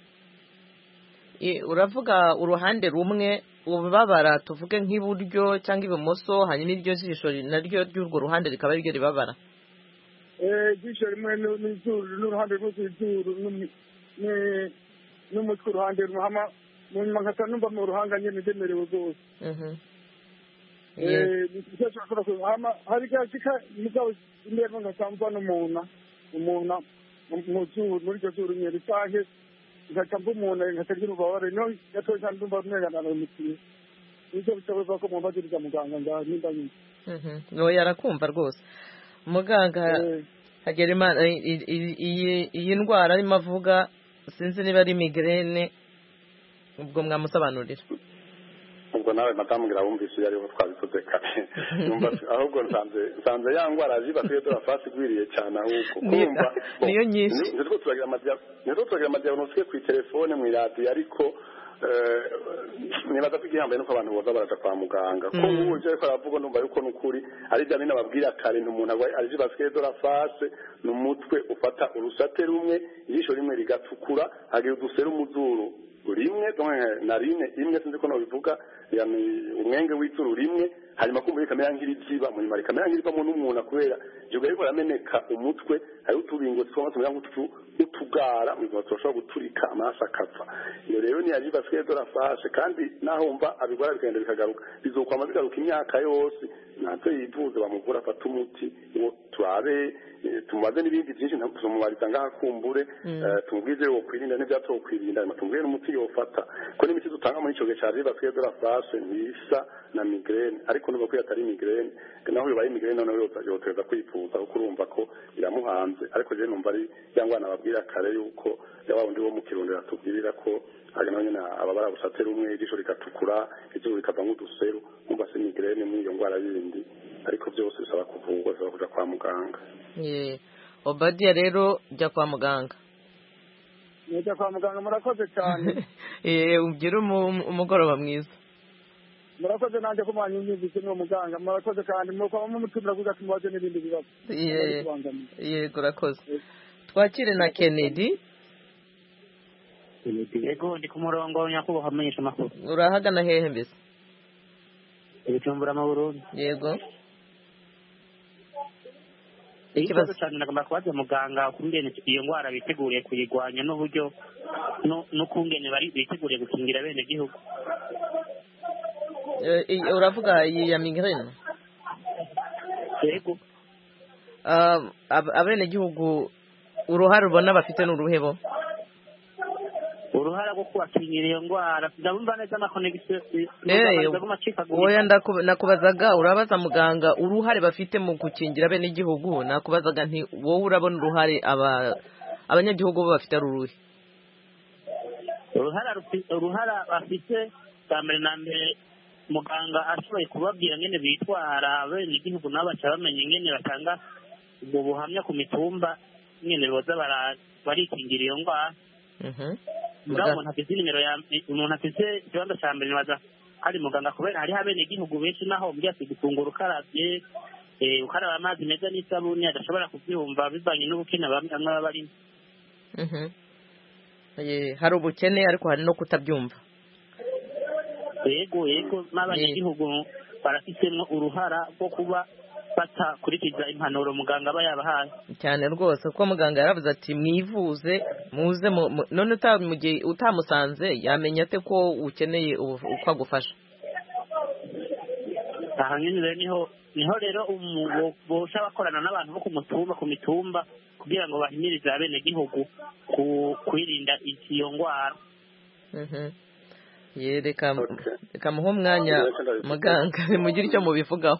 uravuga uruhande rumwe ubabara tuvuge nk'iburyo cyangwa ibumoso hanyuma iryo jisho naryo ry'urwo ruhande rikaba ariryo ribabara jisho rimwe n'izuru n'uruhande rw'izuru n'umutwe uruhande rumwe hama mu nyuma nkata numva mu ruhanga nyene ndemerewe rwose hari gashika mugabo imbere nkacamva n'umuntu mu zuru muri iryo zuru nyene canke nkacamva umuntu nkatagira ububabare no gatoya cyane ndumva mweganana umutiye nivyo bishoboka ko mumbagiriza muganga ngaho nimba nyine yarakumva rwose muganga Hagerimana iyi ndwara arimo avuga sinzi niba ari migraine ubwo mwamusobanurira ubwo nawe madamu ngira wumvise yari twabivuze kare numva ahubwo nsanze ya ndwara ziba twe turafasi gwiriye cyane ahubwo kumva niyo nyinshi nitwo turagira amadiagnostic ku telefone mu radio ariko nibaza ko igihambaye nuko abantu boza baraja kwa muganga ko ubu je ko aravuga numva yuko nukuri ari bya bina babwira kare umuntu agwaye ari basket de la face n'umutwe ufata urusate rumwe ijisho rimwe rigatukura hagira udusera umuzuru rimwe na rimwe imwe sinzi ko no bivuga yani umwenge w'ituru rimwe hanyuma kumva kamera nk'iriziba mu nyuma kamera nk'irivamo n'umuntu akubera joga ariko rameneka umutwe hari utubingo tw'amaso nk'utu utugara mu gihe turashobora guturika amaraso akapfa iyo rero ni yajiba twese dorafashe kandi naho umva abigora bikagenda bikagaruka bizokwama bigaruka imyaka yose natwe yivuze bamuvura afata umuti ngo turabe tumubaze n'ibindi byinshi tumubariza ngaha kumbure tumubwize wo kwirinda n'ibyato kwirinda tumubwize n'umuti yofata ko n'imiti dutanga muri ico gihe cya jiba twese dorafashe ntisa na migraine ariko nuba ko yatari migraine naho bibaye migraine naho yoteza kwifuza kuko urumva ko iramuhanze ariko je numva ari cyangwa nababwira kare yuko yabawundi wo mu Kirundo yatubwirira ko hanyuma nyine ababara busatera umwe ijisho rikatukura izuru rikava nk'uduseru numva se migraine muri iyo ndwara yindi ariko byose bisaba kuvurwa bisaba kuja kwa muganga. Obadia rero jya kwa muganga. Njya kwa muganga murakoze cyane. Ugira umugoroba mwiza. Murakoze nanjye ko mwanyumvise no muganga murakoze kandi muko mumutumira kuza tumubaze n'ibindi bibazo. Yego urakoze. Twakire na Kennedy. Yego ndi ku murongo nyakubahwa amenyesha makuru. Urahagana hehe mbese? Bujumbura mu Burundi. Yego. Ikibazo cyane nagomba kubaza muganga kungene iyo ngwara biteguriye kuyigwanya n'uburyo no kungene bari biteguriye gukingira bene gihugu. Uravuga ya migraine? Yego. Abene gihugu uruhare rubona bafite n'uruhebo. Uruhara rwo kubakingira iyo ngwara ndabumva neza na connection. Oya nakubazaga urabaza muganga uruhare bafite mu gukingira bene gihugu nakubazaga nti wowe urabona uruhare abanyagihugu bo bafite ruruhe? Uruhara bafite tambere na mbere muganga ashoboye kubabwira ngene bitwara bene gihugu n'abaca bamenye ngene batanga ubwo buhamya ku mitumba ngene boza barikingira iyo ngwara. Umuntu afite nimero ya umuntu afite ikibanza cya mbere nibaza hari muganga kubera hari abene gihugu benshi naho byase gufungura ukarabye ukaraba amazi meza n'isabuni adashobora kubyumva bivanye n'ubukene bamwe bari. Hari ubukene ariko hari no kutabyumva. Yego n'abanyagihugu barafitemo uruhara rwo kuba batakurikiza impanuro muganga aba yabahaye cyane rwose kuko muganga yaravuze ati mwivuze muze none utamusanze yamenya ate ko ukeneye uko agufasha. aha nyine niho rero bosha bakorana n'abantu bo ku mitumba kugira ngo bahimirize abene gihugu kwirinda iyo ngwara. Reka muhe umwanya muganga mugire icyo mubivugaho.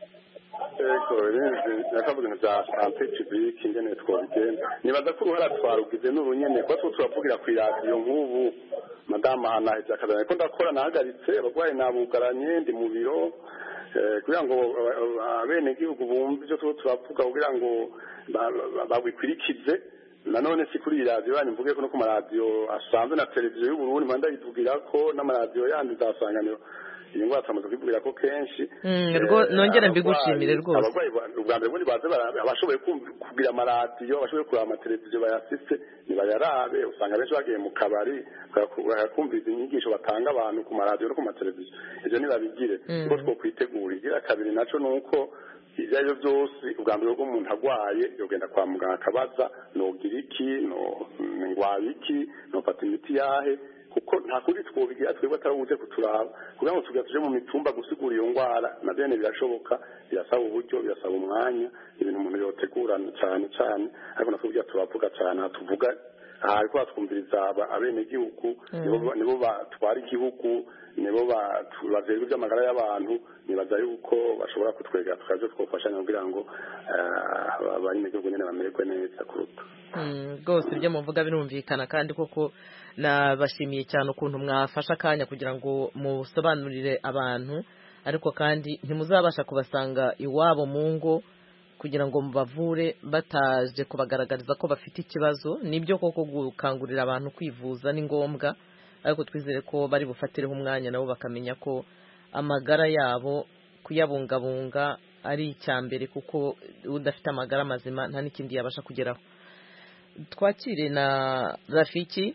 nakavuga bya sante publique ingene twabigenda nibaza ko uruhara twarugize n'urunyene kuko turavugira ku iradiyo nk'ubu madama hanaheze akazana ko ndakora nahagaritse abagwayi nabugaranye ndi mu biro kugira ngo abene gihugu bumve ivyo turavuga kugira ngo babikwirikize nanone si kuri iradiyo yanyu mvuge ko no ku maradiyo asanzwe na televiziyo y'Uburundi manda yivugira ko n'amaradiyo yandi zasanganiro iyi ngwara twamaze kwivugira ko kenshi nongera mbigushimire rwose abagwayi ubwa mbere bundi baze abashoboye kugira amaradiyo abashoboye kuraba amateleviziyo bayasise nibayarabe usanga benshi bagiye mu kabari bakakumviriza inyigisho batanga abantu ku maradiyo no ku mateleviziyo ivyo nibabigire kuko twokwitegura igira kabiri naco nuko ivyo arivyo vyose ubwa mbere bwo umuntu agwaye yogenda kwa muganga akabaza nogira iki ngwaye iki nofata imiti yahe kuko nta kuri twobigira twebwe atarawuje kuturaba kugira ngo tugira tuje mu mitumba gusigura iyo ngwara na bene birashoboka birasaba uburyo birasaba umwanya ibintu umuntu yotegurana cyane ariko natubwira turavuga cyane tuvuga ariko twumviriza abene gihugu nibo batwara igihugu nibo bavye by'amagara y'abantu nibaza yuko bashobora kutwega tukaje twofashanya kugira ngo abanye gihugu nyene bamererwe neza kuruta rwose ibyo muvuga birumvikana kandi koko nabashimiye cyane ukuntu mwafasha akanya kugira ngo musobanurire abantu ariko kandi ntimuzabasha kubasanga iwabo mu ngo kugira ngo mubavure bataje kubagaragariza ko bafite ikibazo nibyo koko gukangurira abantu kwivuza ni ngombwa ariko twizere ko bari bufatireho umwanya nabo bakamenya ko amagara yabo kuyabungabunga ari icyambere kuko udafite amagara mazima nta n'ikindi yabasha kugeraho. Twakire na Rafiki.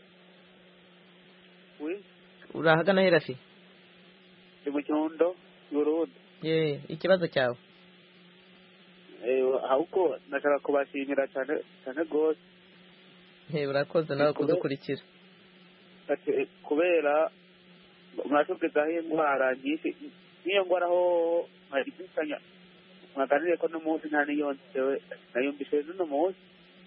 Urahagana he Rafi? Mu Kirundo Burundi. Ikibazo cyawe? Ahubwo nashaka kubashimira cyane gose. Urakoze nawe kudukurikira. Kubera mwashogezaho indwara nyinshi niyo ngwara aho mwagikanya mwaganiriye ko n'umunsi nta niyonsewe nayumvise n'uno munsi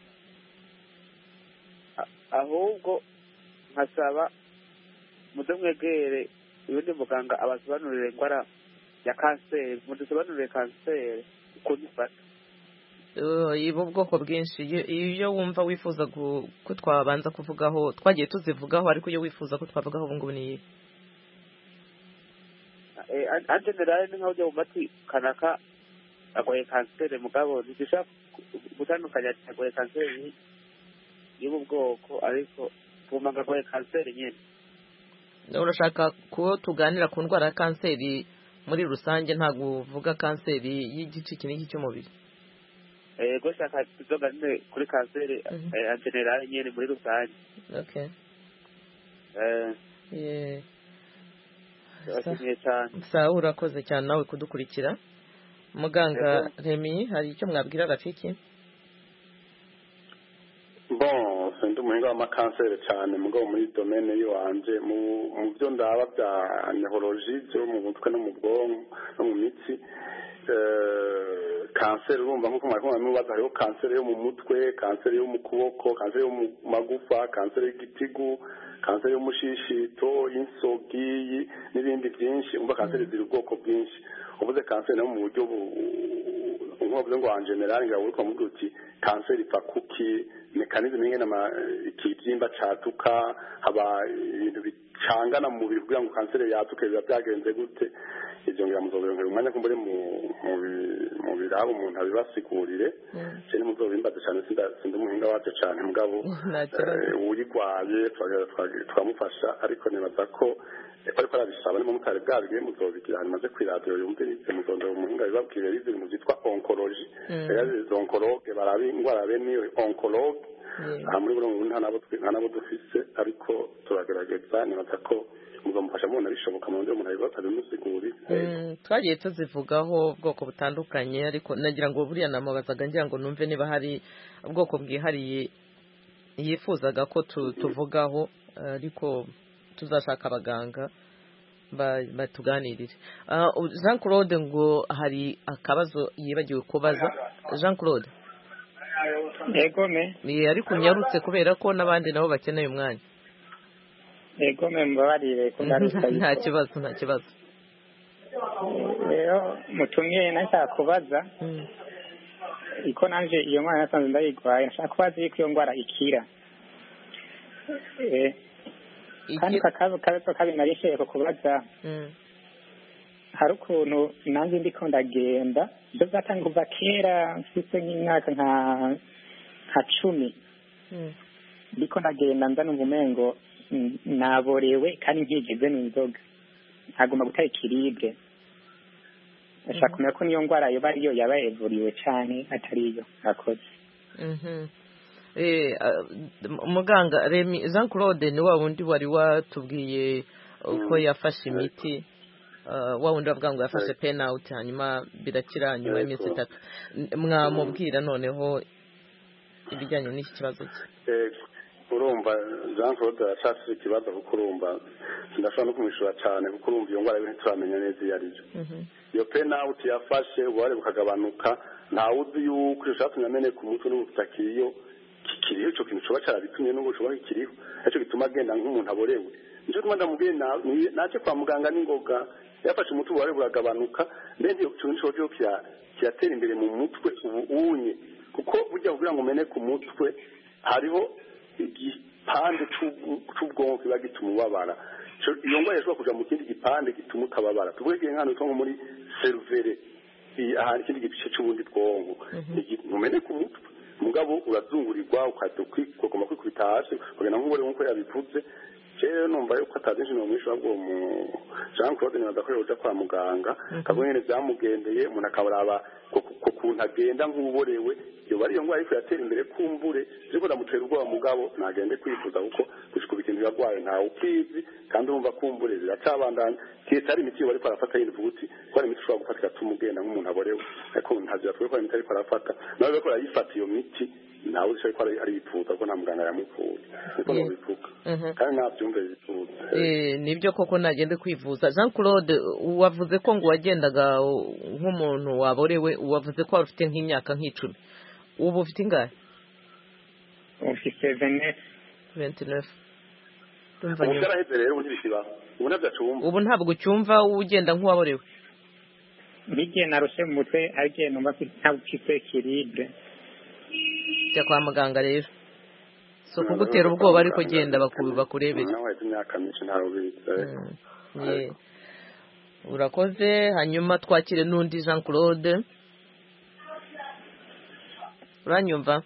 ahubwo nkasaba muze mwegere ibindi muganga abasobanurire indwara ya kanseri mudusobanurire kanseri ukuntu ifata ibo bwoko bwinshi iyo wumva wifuza ko twabanza kuvugaho twagiye tuzivugaho ariko iyo wifuza ko twavugaho ubu ngubu ni anjenerali ni nk'aho ujya mu matwi kanaka agoye kanseri mugabo ntizishaka gutandukanya agoye kanseri y'ubu bwoko ariko tugomba agoye kanseri nyine urashaka ko tuganira ku ndwara ya kanseri muri rusange ntabwo uvuga kanseri y'igice iki n'iki cy'umubiri ego shaka tuzoganire kuri kanseri anjenerali nyine muri rusange bashimiye cyane sawa urakoze cyane nawe kudukurikira muganga Remy hari icyo mwabwira Rafiki bon sindi umuhinga w'amakanseri cyane mugabo muri domaine yiwanje mu byo ndaba bya neurologie byo mu mutwe no mu bwonko no mu mitsi kanseri urumva nk'uko mwari mubaza hariho kanseri yo mu mutwe kanseri yo mu kuboko kanseri yo mu magufa kanseri y'igitigu kanseri y'umushishito y'insogi n'ibindi byinshi umva kanseri ziri ubwoko bwinshi uvuze kanseri no mu buryo nk'uvuze ngo en general ngaho uriko mubwira uti kanseri ipfa kuki mekanizme ingene ikibyimba catuka haba ibintu bicangana mu mubiri kugira ngo kanseri yatuke biba byagenze gute ibyo ngira muzobera umwanya ko muri mu birabo umuntu abibasigurire cyane muzobimbaza cyane sindi umuhinga wacu cyane mugabo uyigwaye twamufasha ariko nibaza ko ariko arabisaba ni mu mutare bwabwiye muzobigira hanyuma ze kuri radio yumvirize muzondera umuhinga bibabwire bize mu byitwa oncologie rero oncologue barabi ingwara bene oncologue muri buri nta nabo dufise ariko turagerageza nibaza ko muzamufasha mubona bishoboka mu nzira umuntu abibaza bimusiguri twagiye tuzivugaho ubwoko butandukanye ariko nagira ngo buriya namubazaga ngira ngo numve niba hari ubwoko bwihariye yifuzaga ko tuvugaho ariko tuzashaka abaganga batuganirire Jean Claude ngo hari akabazo yibagiwe kubaza Jean Claude yego me ariko unyarutse kubera ko n'abandi nabo bakeneye umwanya yego me mbabarire ko ngaruka nta kibazo rero mutumye nashaka kubaza iko nanje iyo mwana nasanze ndayigwaye nashaka kubaza yuko iyo ngwara ikira kandi kabazo kabi narishoye ko kubaza hari ukuntu nanjye ndiko ndagenda ibyo byatanga kuva kera mfite nk'imyaka nka 10 ndiko ndagenda nza numva umengo naborewe kandi nkigeze n'inzoga ntagomba gutera ikiribwe ashaka kumenya ko niyo ngwara yoba ariyo yaba evuriwe cyane atariyo akoze muganga Remy Jean Claude ni wa wundi wari watubwiye uko yafashe imiti wa wundi bavuga ngo yafashe penalty hanyuma birakira nyuma y'iminsi 3 mwamubwira noneho ibijyanye n'iki kibazo cye urumva Jean Claude arashatse ikibazo kuko urumva ndashobora no kumwishura cyane kuko urumva iyo ngwara y'ibintu turamenya neza iyo ariyo iyo penalty yafashe ububare bukagabanuka ntawe uzi yuko ushatse nyamene ku mutwe n'ubutakiriyo kiriho ico kintu coba carabitumye n'ubwo coba kiriho aco gituma agenda nk'umuntu aborewe nico tuma ndamubwiye naje kwa muganga n'ingoga yafashe umutwe ububare buragabanuka mbere iyo kintu cyo kiratera imbere mu mutwe ubunye kuko burya kugira ngo umene ku mutwe hariho igipande c'ubwonko kiba gituma ubabara iyo ngwara ishobora kuja mu kindi gipande gituma utababara tuvuge nk'ahantu nko muri cervere ahari ikindi gice c'ubundi bwonko umene ku mutwe mugabo urazungurirwa ukagomba kwikubita hasi kugenda nk'ubure nk'uko yabivuze rero numva yuko atazinshi no mwisho wabwo mu Jean Claude nibaza ko yoja kwa muganga kabwo nyene byamugendeye umuntu akabaraba kuntu agenda nk'uborewe iyo bari iyo ngwara ariko yatera imbere kumbure ziko ndamutera ubwoba mugabo nagende kwifuza kuko gushika ikintu yagwaye ntawe ukizi kandi urumva kumbure ziracabandanya kitari imiti bari parafata yindi vuguti ko ari imiti ushobora gufatika tumugenda nk'umuntu aborewe ariko ntazira twe ko imiti ari parafata nawe ko yayifata iyo miti nawe ushaka ko ari yifuza ko nta muganga yamuvuye kuko bivuga kandi nabyumve bifuza nibyo koko nagende kwivuza Jean Claude wavuze ko ngo wagendaga nk'umuntu waborewe wavuze ko ufite nk'imyaka nk'icumi ubu ufite ingahe ufite 29 ubu ntabwo ucyumva ugenda nk'uwaborewe bigiye narushe mu mutwe agiye numva mfite ekilibre jya kwa muganga rero so kugutera ubwoba ariko genda bakurebere urakoze hanyuma twakire n'undi Jean Claude uranyumva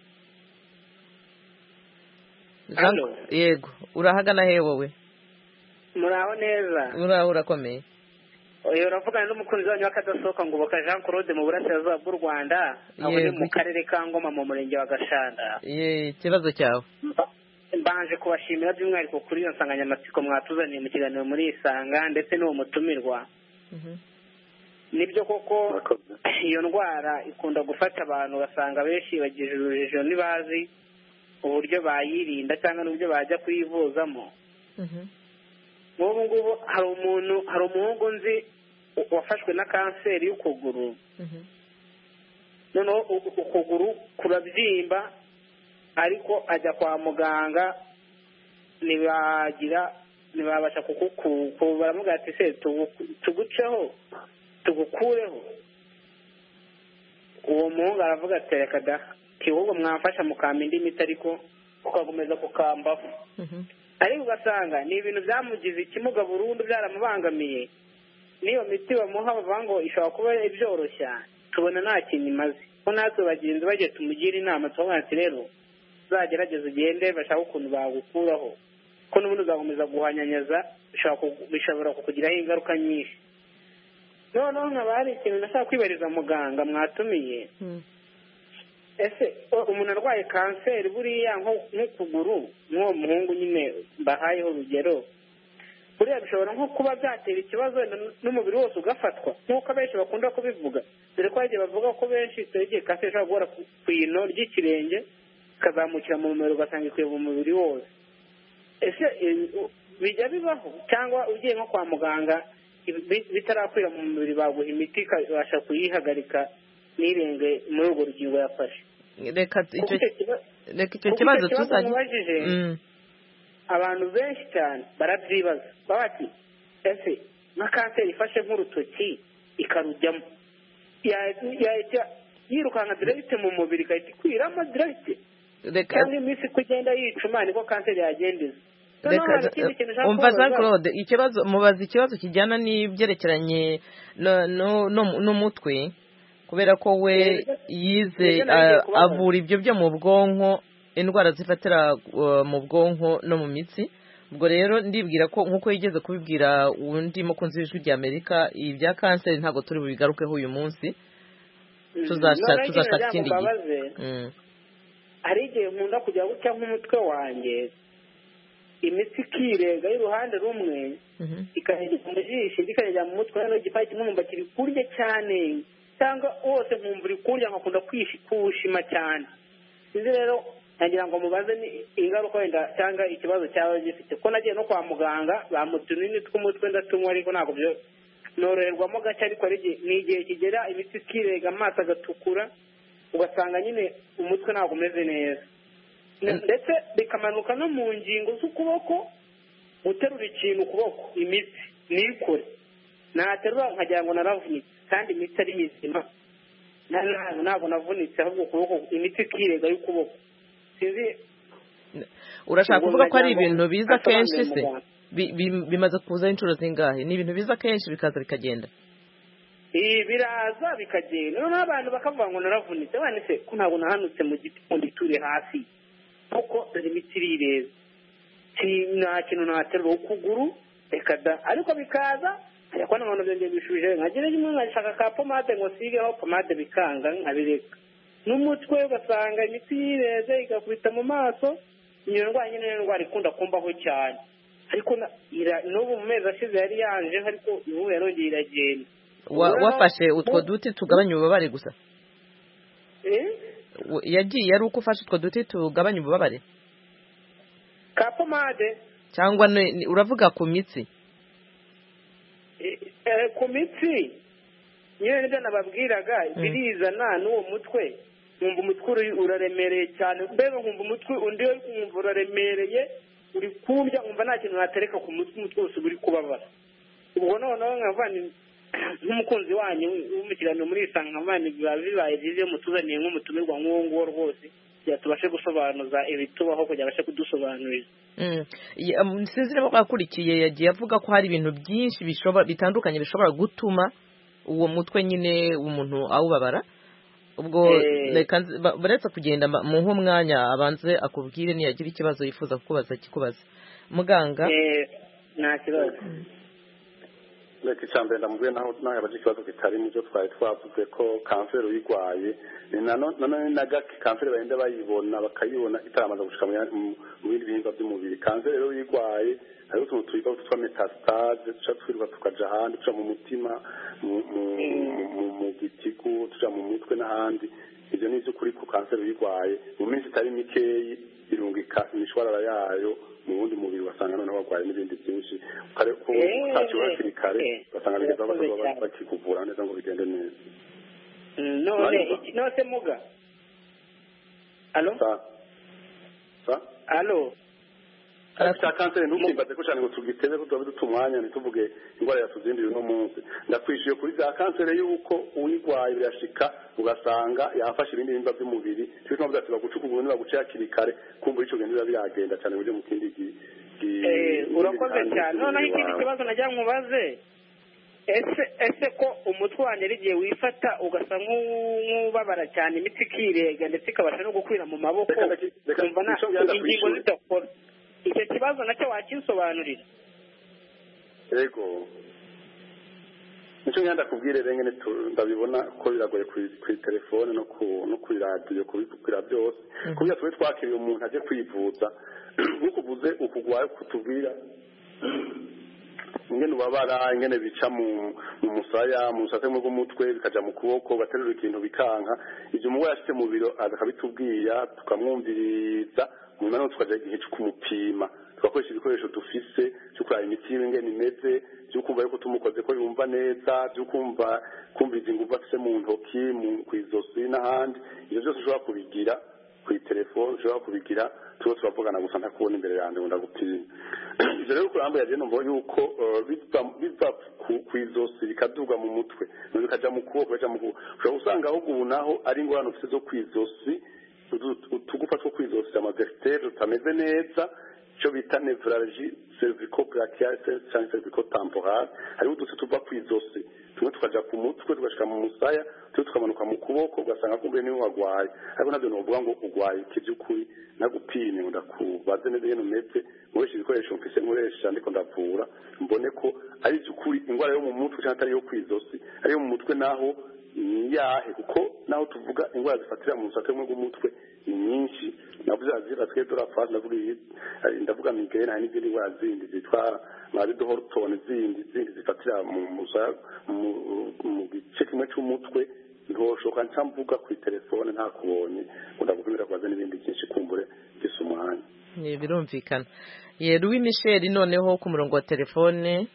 yego urahagana he wowe muraho neza uraho urakomeye oyo uravugana n'umukunzi wanyu w'akadasohoka ngo boka Jean Claude mu burasirazuba bw'u Rwanda aho ni mu karere ka Ngoma mu murenge wa Gashanda ikibazo cyawe mbanje kubashimira by'umwihariko kuri iyo nsanganyamatsiko mwatuzaniye mu kiganiro muri Isanga ndetse n'uwo mutumirwa. Nibyo koko iyo ndwara ikunda gufata abantu ugasanga benshi bagize urujijo ntibazi uburyo bayirinda cyangwa n'uburyo bajya kuyivuzamo. Nk'ubu ngubu hari umuhungu nzi wafashwe na kanseri y'ukuguru, noneho ukuguru kurabyimba ariko ajya kwa muganga ntibabasha baramubwira ati se tuguceho tugukureho. Uwo muhungu aravuga ati reka da ahubwo mwamfasha mukamba indi miti ariko ukakomeza kukambaho. Ariko ugasanga ni ibintu byamugize ikimuga burundu byaramubangamiye, n'iyo miti bamuha bavuga ngo ishobora kuba ibyoroshya tubona nta kintu imaze. Ko natwe bagenzi bagiye tumugira inama tuvuga ati rero uzagerageza ugende bashaka ukuntu bagukuraho, ko n'ubundi uzakomeza guhanyanyaza bishobora kukugiraho ingaruka nyinshi. Noneho nkaba hari ikintu nashaka kwibariza muganga mwatumiye. Ese umuntu arwaye kanseri buriya nk'ukuguru nk'uwo muhungu nyine mbahayeho urugero, buriya bishobora nko kuba byatera ikibazo n'umubiri wose ugafatwa nk'uko abenshi bakunda kubivuga, dore ko bagiye bavuga ko benshi igihe kanseri ishobora guhora ku ino ry'ikirenge ikazamukira mu mubiri ugasanga ikwiye mu mubiri wose. Ese bijya bibaho cyangwa ugiye nko kwa muganga bitarakwira mu mubiri baguha imiti ikabasha kuyihagarika ntirenge muri urwo rugingo yafashe? Reka icyo kibazo tuzajya abantu benshi cyane barabyibaza baba bati ese nka kanseri ifashe nk'urutoki ikarujyamo yahita yirukanka direct mu mubiri igahita ikwiramo direct, cyangwa iminsi uko igenda yicuma niko kanseri yagendeza. umva Jean Claude mubaza ikibazo kijyana n'ibyerekeranye n'umutwe, kubera ko we yize avura ibyo byo mu bwonko, indwara zifatira mu bwonko no mu mitsi. Ubwo rero ndibwira ko nk'uko yigeze kubibwira undi mukunzi w'ijwi rya Amerika, ibya kanseri ntabwo turi bubigarukeho uyu munsi, tuzashaka ikindi gihe. Hari igihe nkunda kujya guca nk'umutwe wanjye imitsi ikirega y'uruhande rumwe ikajya mu jisho indi ikajya mu mutwe, noneho igipayi kimwe nkumva kiri kurya cyane cyangwa wose nkumva uri kurya nkakunda kuwushima cyane. Sinzi rero nagira ngo mubaze ingaruka wenda cyangwa ikibazo cyaba gifite, ko nagiye no kwa muganga bamutunini tw'umutwe ndatunywa ariko ntabwo byo noroherwamo gake, ariko ni igihe kigera imitsi ikirega amaso agatukura ugasanga nyine umutwe ntabwo umeze neza, ndetse bikamanuka no mu ngingo z'ukuboko. Guterura ikintu ukuboko imitsi nikore naterura nkagira ngo naravunitse kandi imitsi ari mizima, ntabwo navunitse ahubwo ukuboko imitsi ikirega y'ukuboko. Sinzi urashaka kuvuga ko ari ibintu biza kenshi se bimaze kuza inshuro zingahe? Ni ibintu biza kenshi bikaza bikagenda? Biraza bikagenda, noneho abantu bakavuga ngo naravunitse, bane se ko ntabwo nahanutse mu giti kundi turi hasi kuko dore imitsi irireza, nta kintu naterura ukuguru reka da, ariko bikaza ariko n'abantu byongeye bishuje nkagire rimwe nkashaka ka pomade ngo sigeho pomade bikanga nkabireka, n'umutwe ugasanga imitsi yireze igakubita mu maso. Iyo ndwara nyine ni indwara ikunda kumbaho cyane, ariko n'ubu mu mezi ashize yari yanje, ariko ubu yarongeye iragenda. Wafashe utwo duti tugabanya ububabare gusa? Yagiye ari uko ufashe utwo duti tugabanya ububabare ka pomade cyangwa uravuga ku mitsi? Ku mitsi nyine nibyo nababwiraga, birizana n'uwo mutwe, nkumva umutwe uraremereye cyane, mbega nkumva umutwe undi nkumva uraremereye uri kurya, nkumva nta kintu natereka ku mutwe, umutwe wose uri kubabara. Ubwo noneho nkavana nk'umukunzi wanyu mu kiganiro muri Isanga, nkavana biba bibaye byiza iyo mutuzaniye nk'umutumirwa nk'uwo nguwo rwose kugira tubashe gusobanuza ibitubaho, kugira abashe kudusobanurira. Sinzi niba mwakurikiye, yagiye avuga ko hari ibintu byinshi bitandukanye bishobora gutuma uwo mutwe nyine umuntu awubabara. Ubwo baretse kugenda muhe umwanya abanze akubwire niyagira ikibazo yifuza kukubaza kikubaza. Muganga nta kibazo. leta icambere ndamubwiye naho yabaje ikibazo kitari mu byo twari twavuze ko kanseri uyirwaye nanone na gake kanseri bagenda bayibona bakayibona itaramaze gushika mu bindi bihimba by'umubiri. Kanseri rero uyirwaye hariho utuntu twitwa metastase tuca twiruka tukaja ahandi tuca mu mutima mu gitigu tuca mu mutwe n'ahandi. Ibyo ni iby'ukuri ku kanseri uyirwaye mu minsi itari mikeyi irungika imishwarara yayo mu wundi mubiri wasanga noneho barwaye n'ibindi byinshi utaciwe hakiri kare ugasanga bigeza aho bakikuvura neza ngo bigende neza. none se muga alo alo cya kanseri ntukimbaze ko cyane ngo tugiteze ko tuba dufite umwanya ntituvuge indwara yatuzindira uno munsi. Ndakwishyuye kuri za kanseri y'uko uyirwaye birashika ugasanga yafashe ibindi bihimba by'umubiri turi kumva ati baguca ukuguru nibaguca hakiri kare kumva icyo bintu biba biragenda cyane buryo mu kindi urakoze cyane. noneho ikindi kibazo najya nkubaze ese ko umutwe wanjye ari igihe wifata ugasa nk'ubabara cyane imitsi ikirega ndetse ikabasha no gukwira mu maboko kumva ingingo zidakora, icyo kibazo nacyo wakinsobanurira? Yego nicyo ngenda kubwire rero nyine ndabibona ko biragoye kuri telefone no kuri radiyo kubikubwira byose kubera twe twakiriye umuntu aje kwivuza nk'uko uvuze ukugwaye kutubwira ingene ubabara ingene bica mu musaya mu musate bw'umutwe bikaja mu kuboko baterura ikintu bikanka. Ibyo umugore yashyize mu biro akabitubwira tukamwumviriza nyuma no tukaja igihe cyo kumupima tugakoresha ibikoresho dufise cyo kuraba imiti ingene imeze cyo kumva yuko tumukoze ko yumva neza cyo kumva ingufu afise mu ntoki ku izosi n'ahandi. Ibyo byose ushobora kubigira kuri telefone ushobora kubigira turavugana gusa ntakubona imbere yanjye ngo ndagupima. Ibyo rero kurambuye yaje numva yuko biva ku izosi bikaduga mu mutwe bikaja mu kuboko ushobora gusanga ahubwo ubu naho ari ingorane ufite zo kwizosi utugufa two kwizosi amavertebre tutameze neza icyo bita nevralgie cervico-brachiale cyangwa cervico-temporale. hariho udutsi tuva ku izosi tumwe tukaja ku mutwe tugashika mu musaya tundi tukamanuka mu kuboko ugasanga kumbe niwe wagwaye ariko nabyo novuga ngo ugwaye ikivy'ukuri nagupime ngo ndakubaze neza ingene umeze nkoresha ibikoresho mfise nkoresha ndiko ndavura mbone ko ari ivy'ukuri ingwara yo mu mutwe cyangwa atari yo kwizosi ari yo mu mutwe naho yahe kuko naho tuvuga ingwara zifatira mu musate w'umutwe ni nyinshi navuze azira twe dorafaz ndavuga migraine hari n'izindi ngwara zindi zitwa marido hortone zindi zifatira mu gice kimwe cy'umutwe ntoshoka ncamvuga ku telefone ntakubonye ndagupimira kubaza n'ibindi byinshi kumbure gisa umwanya. Birumvikana. Louis Michel noneho ku murongo wa telefone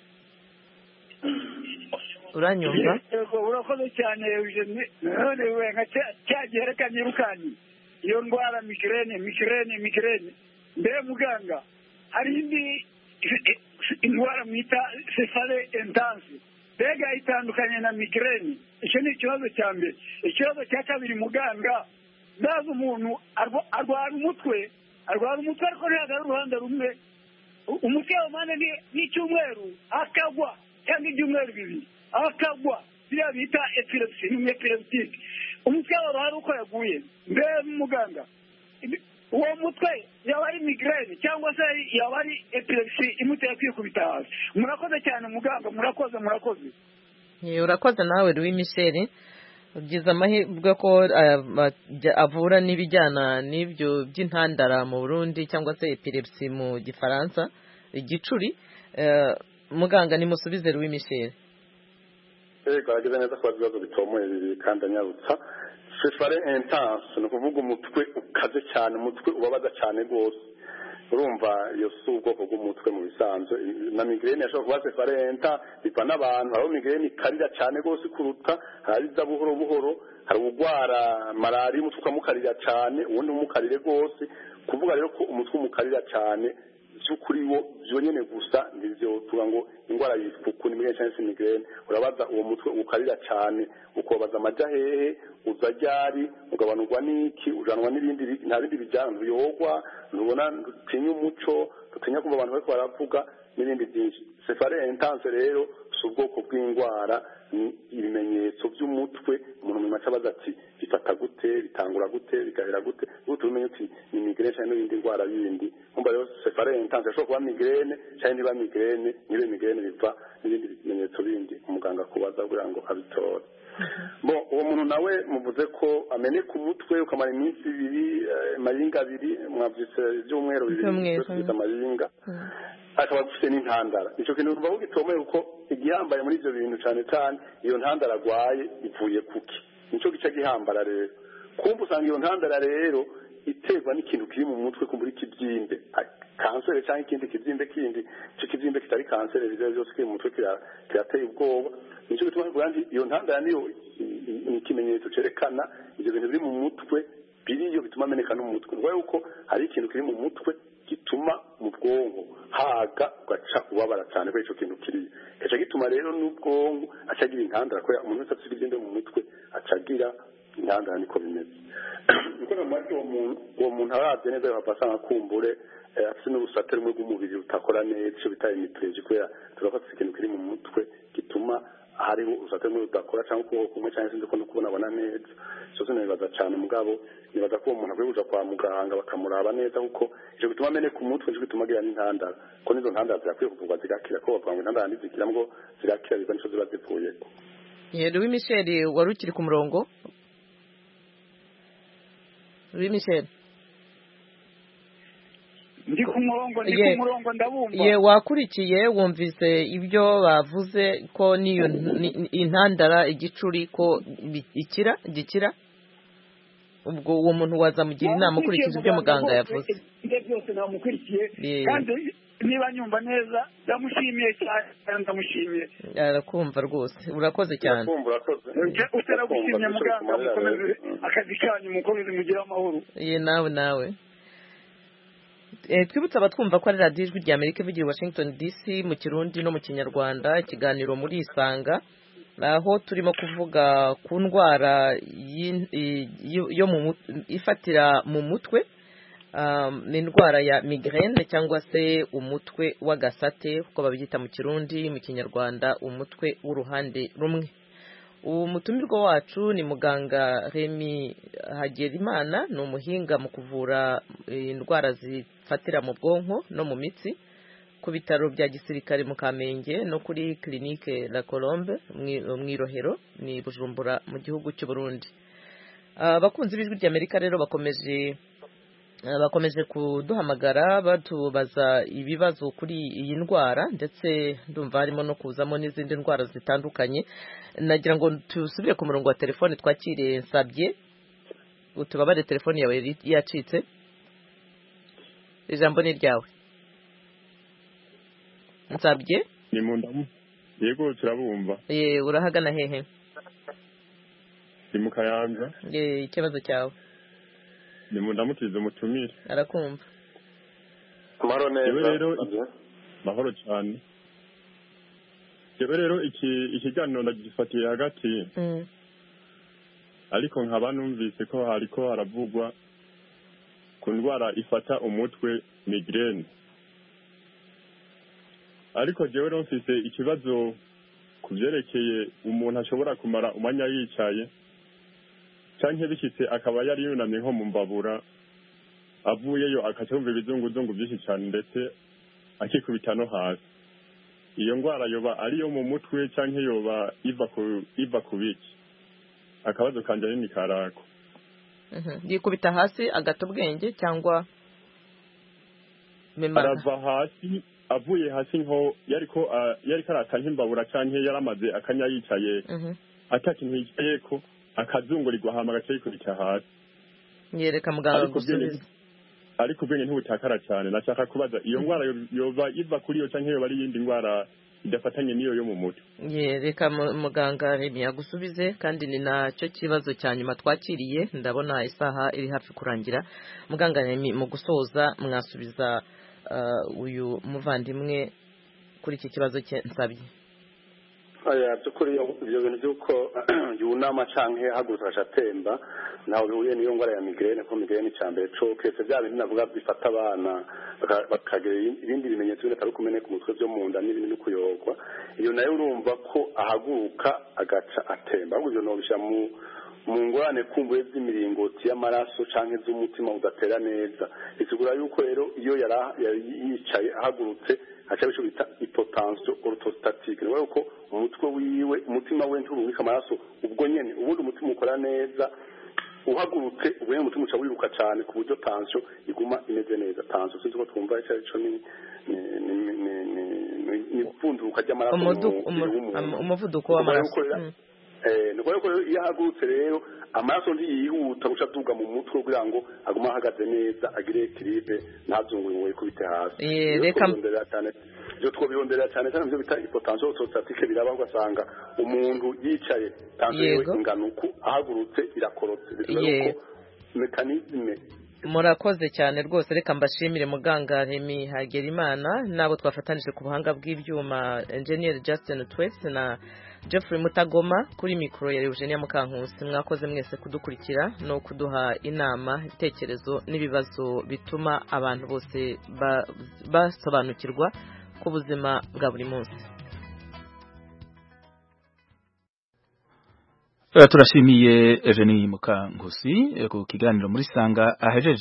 uranyumva? Urakoze cyane none we nka cyagiye reka nyirukanye iyo ndwara migraine mbe muganga hari indi indwara mwita cefale intense mbega itandukanye na migraine. Icyo ni ikibazo cya mbere. Ikibazo cya kabiri muganga ndazi umuntu arwara umutwe ariko ntabwo ari uruhande rumwe umutwe w'amande n'icyumweru akagwa cyangwa ibyumweru bibiri akagwa biriya bita epilepsy ni epileptique umutwe wawe hari uko yaguye mbe muganga uwo mutwe yaba ari migraine cyangwa se yaba ari epilepsy imuteye kwikubita hasi. Murakoze cyane muganga murakoze. Urakoze nawe Louis Michel ugize amahirwe ko avura n'ibijyana n'ibyo by'intandara mu Burundi cyangwa se epilepsy mu gifaransa igicuri. Muganga nimusubize Louis Michel. Garagaza neza ko ibibazo bitomoye bibiri kandi anyarutsa. Cefale intense ni ukuvuga umutwe ukaze cyane umutwe ubabaza cyane rwose urumva iyo si ubwoko bw'umutwe mu bisanzwe na migraine yashobora kuba cefale intense biva n'abantu hariho migraine ikarira cyane rwose kuruta hari iza buhoro buhoro hari urwara malariya umutwe ukamukarira cyane ubundi umukarire rwose kuvuga rero ko umutwe umukarira cyane by'ukuri wo byonyine gusa ndivyo tuvuga ngo ingwara yitwa ni migraine cyangwa migraine urabaza uwo mutwe ukarira cyane ukobaza amaja hehe uzaryari ugabanurwa n'iki ujanwa n'ibindi nta bindi bijyana uyogwa ntubona tinya umuco tinya kumva abantu bariko baravuga n'ibindi byinshi. Cefale intense rero si ubwoko bw'indwara ni ibimenyetso by'umutwe umuntu mu mace abaza ati bifata gute bitangura gute bigahera gute gute umenye uti ni migraine cyangwa n'ibindi ndwara bindi kumva rero sefare intense ashobora kuba migraine cyangwa niba migraine niba migraine biva n'ibindi bimenyetso bindi umuganga kubaza kugira ngo abitore bo uwo muntu nawe muvuze ko ameneka umutwe ukamara iminsi ibiri mayinga abiri mwavyise by'umweru bibiri byose amayinga akaba afite n'intandara icyo kintu uvuga ko gitomeye uko igihambaye muri ibyo bintu cyane cyane iyo ntandara arwaye ivuye kuki nicyo gice gihambara rero kumva usanga iyo ntandara rero iterwa n'ikintu kiri mu mutwe kumbura ikibyimbe kanseri cyangwa ikindi kibyimbe kindi icyo kibyimbe kitari kanseri bizere byose kiri mu mutwe kirateye ubwoba nicyo gituma kandi iyo ntandara niyo ni ikimenyetso cyerekana ibyo bintu biri mu mutwe biriyo bituma ameneka no mu mutwe ngo yuko hari ikintu kiri mu mutwe gituma mu bwonko haga ugaca ubabara cyane kuri icyo kintu kiriyo gaca gituma rero n'ubwonko acagira intandara ko umuntu wese afite ibyende mu mutwe acagira intandara niko bimeze niko namubajije uwo muntu arabye neza yahava asanga kumbure afite n'urusate rumwe rw'umubiri rutakora neza icyo bita imipereji kubera turafata ikintu kiri mu mutwe gituma hariho urusate rumwe rudakora cyangwa ukuboko kumwe cyangwa sinzi ko no kubonabona neza cyose nibaza cyane mugabo nibaza ko uwo muntu akwiye kuja kwa muganga bakamuraba neza kuko icyo gituma ameneka umutwe nicyo gituma agira n'intandara ko nizo ntandara zirakwiye kuvurwa zigakira ko bavuga ngo intandara ntizikira ngo zirakira biva nico ziba zivuyeko Louis Michel wari ukiri ku murongo Louis Michel ndi ku murongo ndabumva ye wakurikiye wumvise ibyo bavuze ko niyo intandara igicuri ko gikira ubwo uwo muntu wazamugira inama ukurikije ibyo muganga yavuze ibyo byose namukurikiye kandi niba nyumva neza ndamushimiye cyane ndamushimiye arakumva rwose urakoze cyane utaragushimye muganga mukomeze akazi kanyu mukomeze mugire amahoro ye nawe twibutsa abatwumva ko ari radiyo ijwi rya Amerika ivugira i Washington DC mu Kirundi no mu Kinyarwanda ikiganiro muri Isanga aho turimo kuvuga ku ndwara ifatira mu mutwe ni indwara ya migraine cyangwa se umutwe w'agasate uko babyita mu Kirundi mu Kinyarwanda umutwe w'uruhande rumwe umutumirwa wacu ni muganga Remy Hagerimana ni umuhinga mu kuvura indwara zifatira mu bwonko no mu mitsi ku bitaro bya gisirikare mu Kamenge no kuri clinique La Colombe mu Irohero ni Bujumbura mu gihugu cy'u Burundi abakunzi b'ijwi rya Amerika rero bakomeje kuduhamagara batubaza ibibazo kuri iyi ndwara ndetse ndumva harimo no kuzamo n'izindi ndwara zitandukanye nagira ngo tusubire ku murongo wa telefone twakire Nsabye utubabare telefone yawe yacitse ijambo ni ryawe Nsabye ni mundamu yego turabumva urahagana hehe ni mu Kayanza ikibazo cyawe ni mundamukize umutumire arakumva amahoro neza mahoro cyane rero ikiganiro ndagifatiye hagati ariko nkaba numvise ko hariko haravugwa ku ndwara ifata umutwe migraine ariko jewe mfise ikibazo ku byerekeye umuntu ashobora kumara umwanya yicaye canke bishitse akaba yari yunamye nko mu mbabura avuyeyo akacumva ibizunguzungu byinshi cyane ndetse akikubita no hasi iyo ndwara yoba ariyo mu mutwe canke yoba iva ku biki akabazo kanje ni karako yikubita hasi agata ubwenge cyangwa arava hasi avuye hasi nko yariko aratanga imbabura canke yaramaze akanya yicaye atakintu yicayeko akazungurirwa hama agace yikubita hasi yereka muganga gusubiza ariko ubwenge ntibutakara cyane nashaka kubaza iyo ndwara yoba iva kuri iyo canke yoba ari iyindi ndwara idafatanye n'iyo yo mu mutwe yereka muganga Remy agusubize kandi ni nacyo kibazo cya nyuma twakiriye ndabona isaha iri hafi kurangira muganga Remy mu gusoza mwasubiza uyu muvandimwe kuri iki kibazo cye Nsabye by'ukuri ibyo bintu by'uko yunama canke hagurutse agatemba ntawe bihuriye n'iyo ngwara ya migraine ko migraine icambere co kese bya bintu navuga bifata abana bakagira ibindi bimenyetso bitari kumeneka umutwe byo mu nda n'ibindi no kuyogwa iyo nayo urumva ko ahaguruka agaca atemba ahubwo ivyo nobisha mu ngorane kumbuye z'imiringoti y'amaraso canke z'umutima udatera neza bisigura yuko rero iyo yari yicaye ahagurutse haca bisho bita hypotension orthostatique ni uko umutwe wiwe umutima we nturubika amaraso ubwo nyene ubundi umutima ukora neza uhagurutse ubwo nyene umutima uca wiruka cyane ku buryo tension iguma imeze neza tension sinzi ko twumva icyo arico ni pfunduka ry'amaraso umuvuduko w'amaraso nuko rero iyo ahagurutse rero amaraso ntiyihuta guca aduga mu mutwe kugira ngo agume ahagaze neza agire equilibre ntazunguye kubite hasi reka ibyo twobirondera cyane cyane ibyo bita hypotension orthostatique biraba ugasanga umuntu yicaye tension inganuku ahagurutse irakorotse bivuga ko mekanizme. Murakoze cyane rwose reka mbashimire muganga Remy Hagerimana nabo twafatanije ku buhanga bw'ibyuma Engineer Justin Twese na Jeffrey Mutagoma kuri mikoro ya Eugenia Mukankusi mwakoze mwese kudukurikira no kuduha inama ibitekerezo n'ibibazo bituma abantu bose basobanukirwa ku buzima bwa buri munsi. Turashimiye Eugenie Mukankusi ku kiganiro muri Sanga ahejeje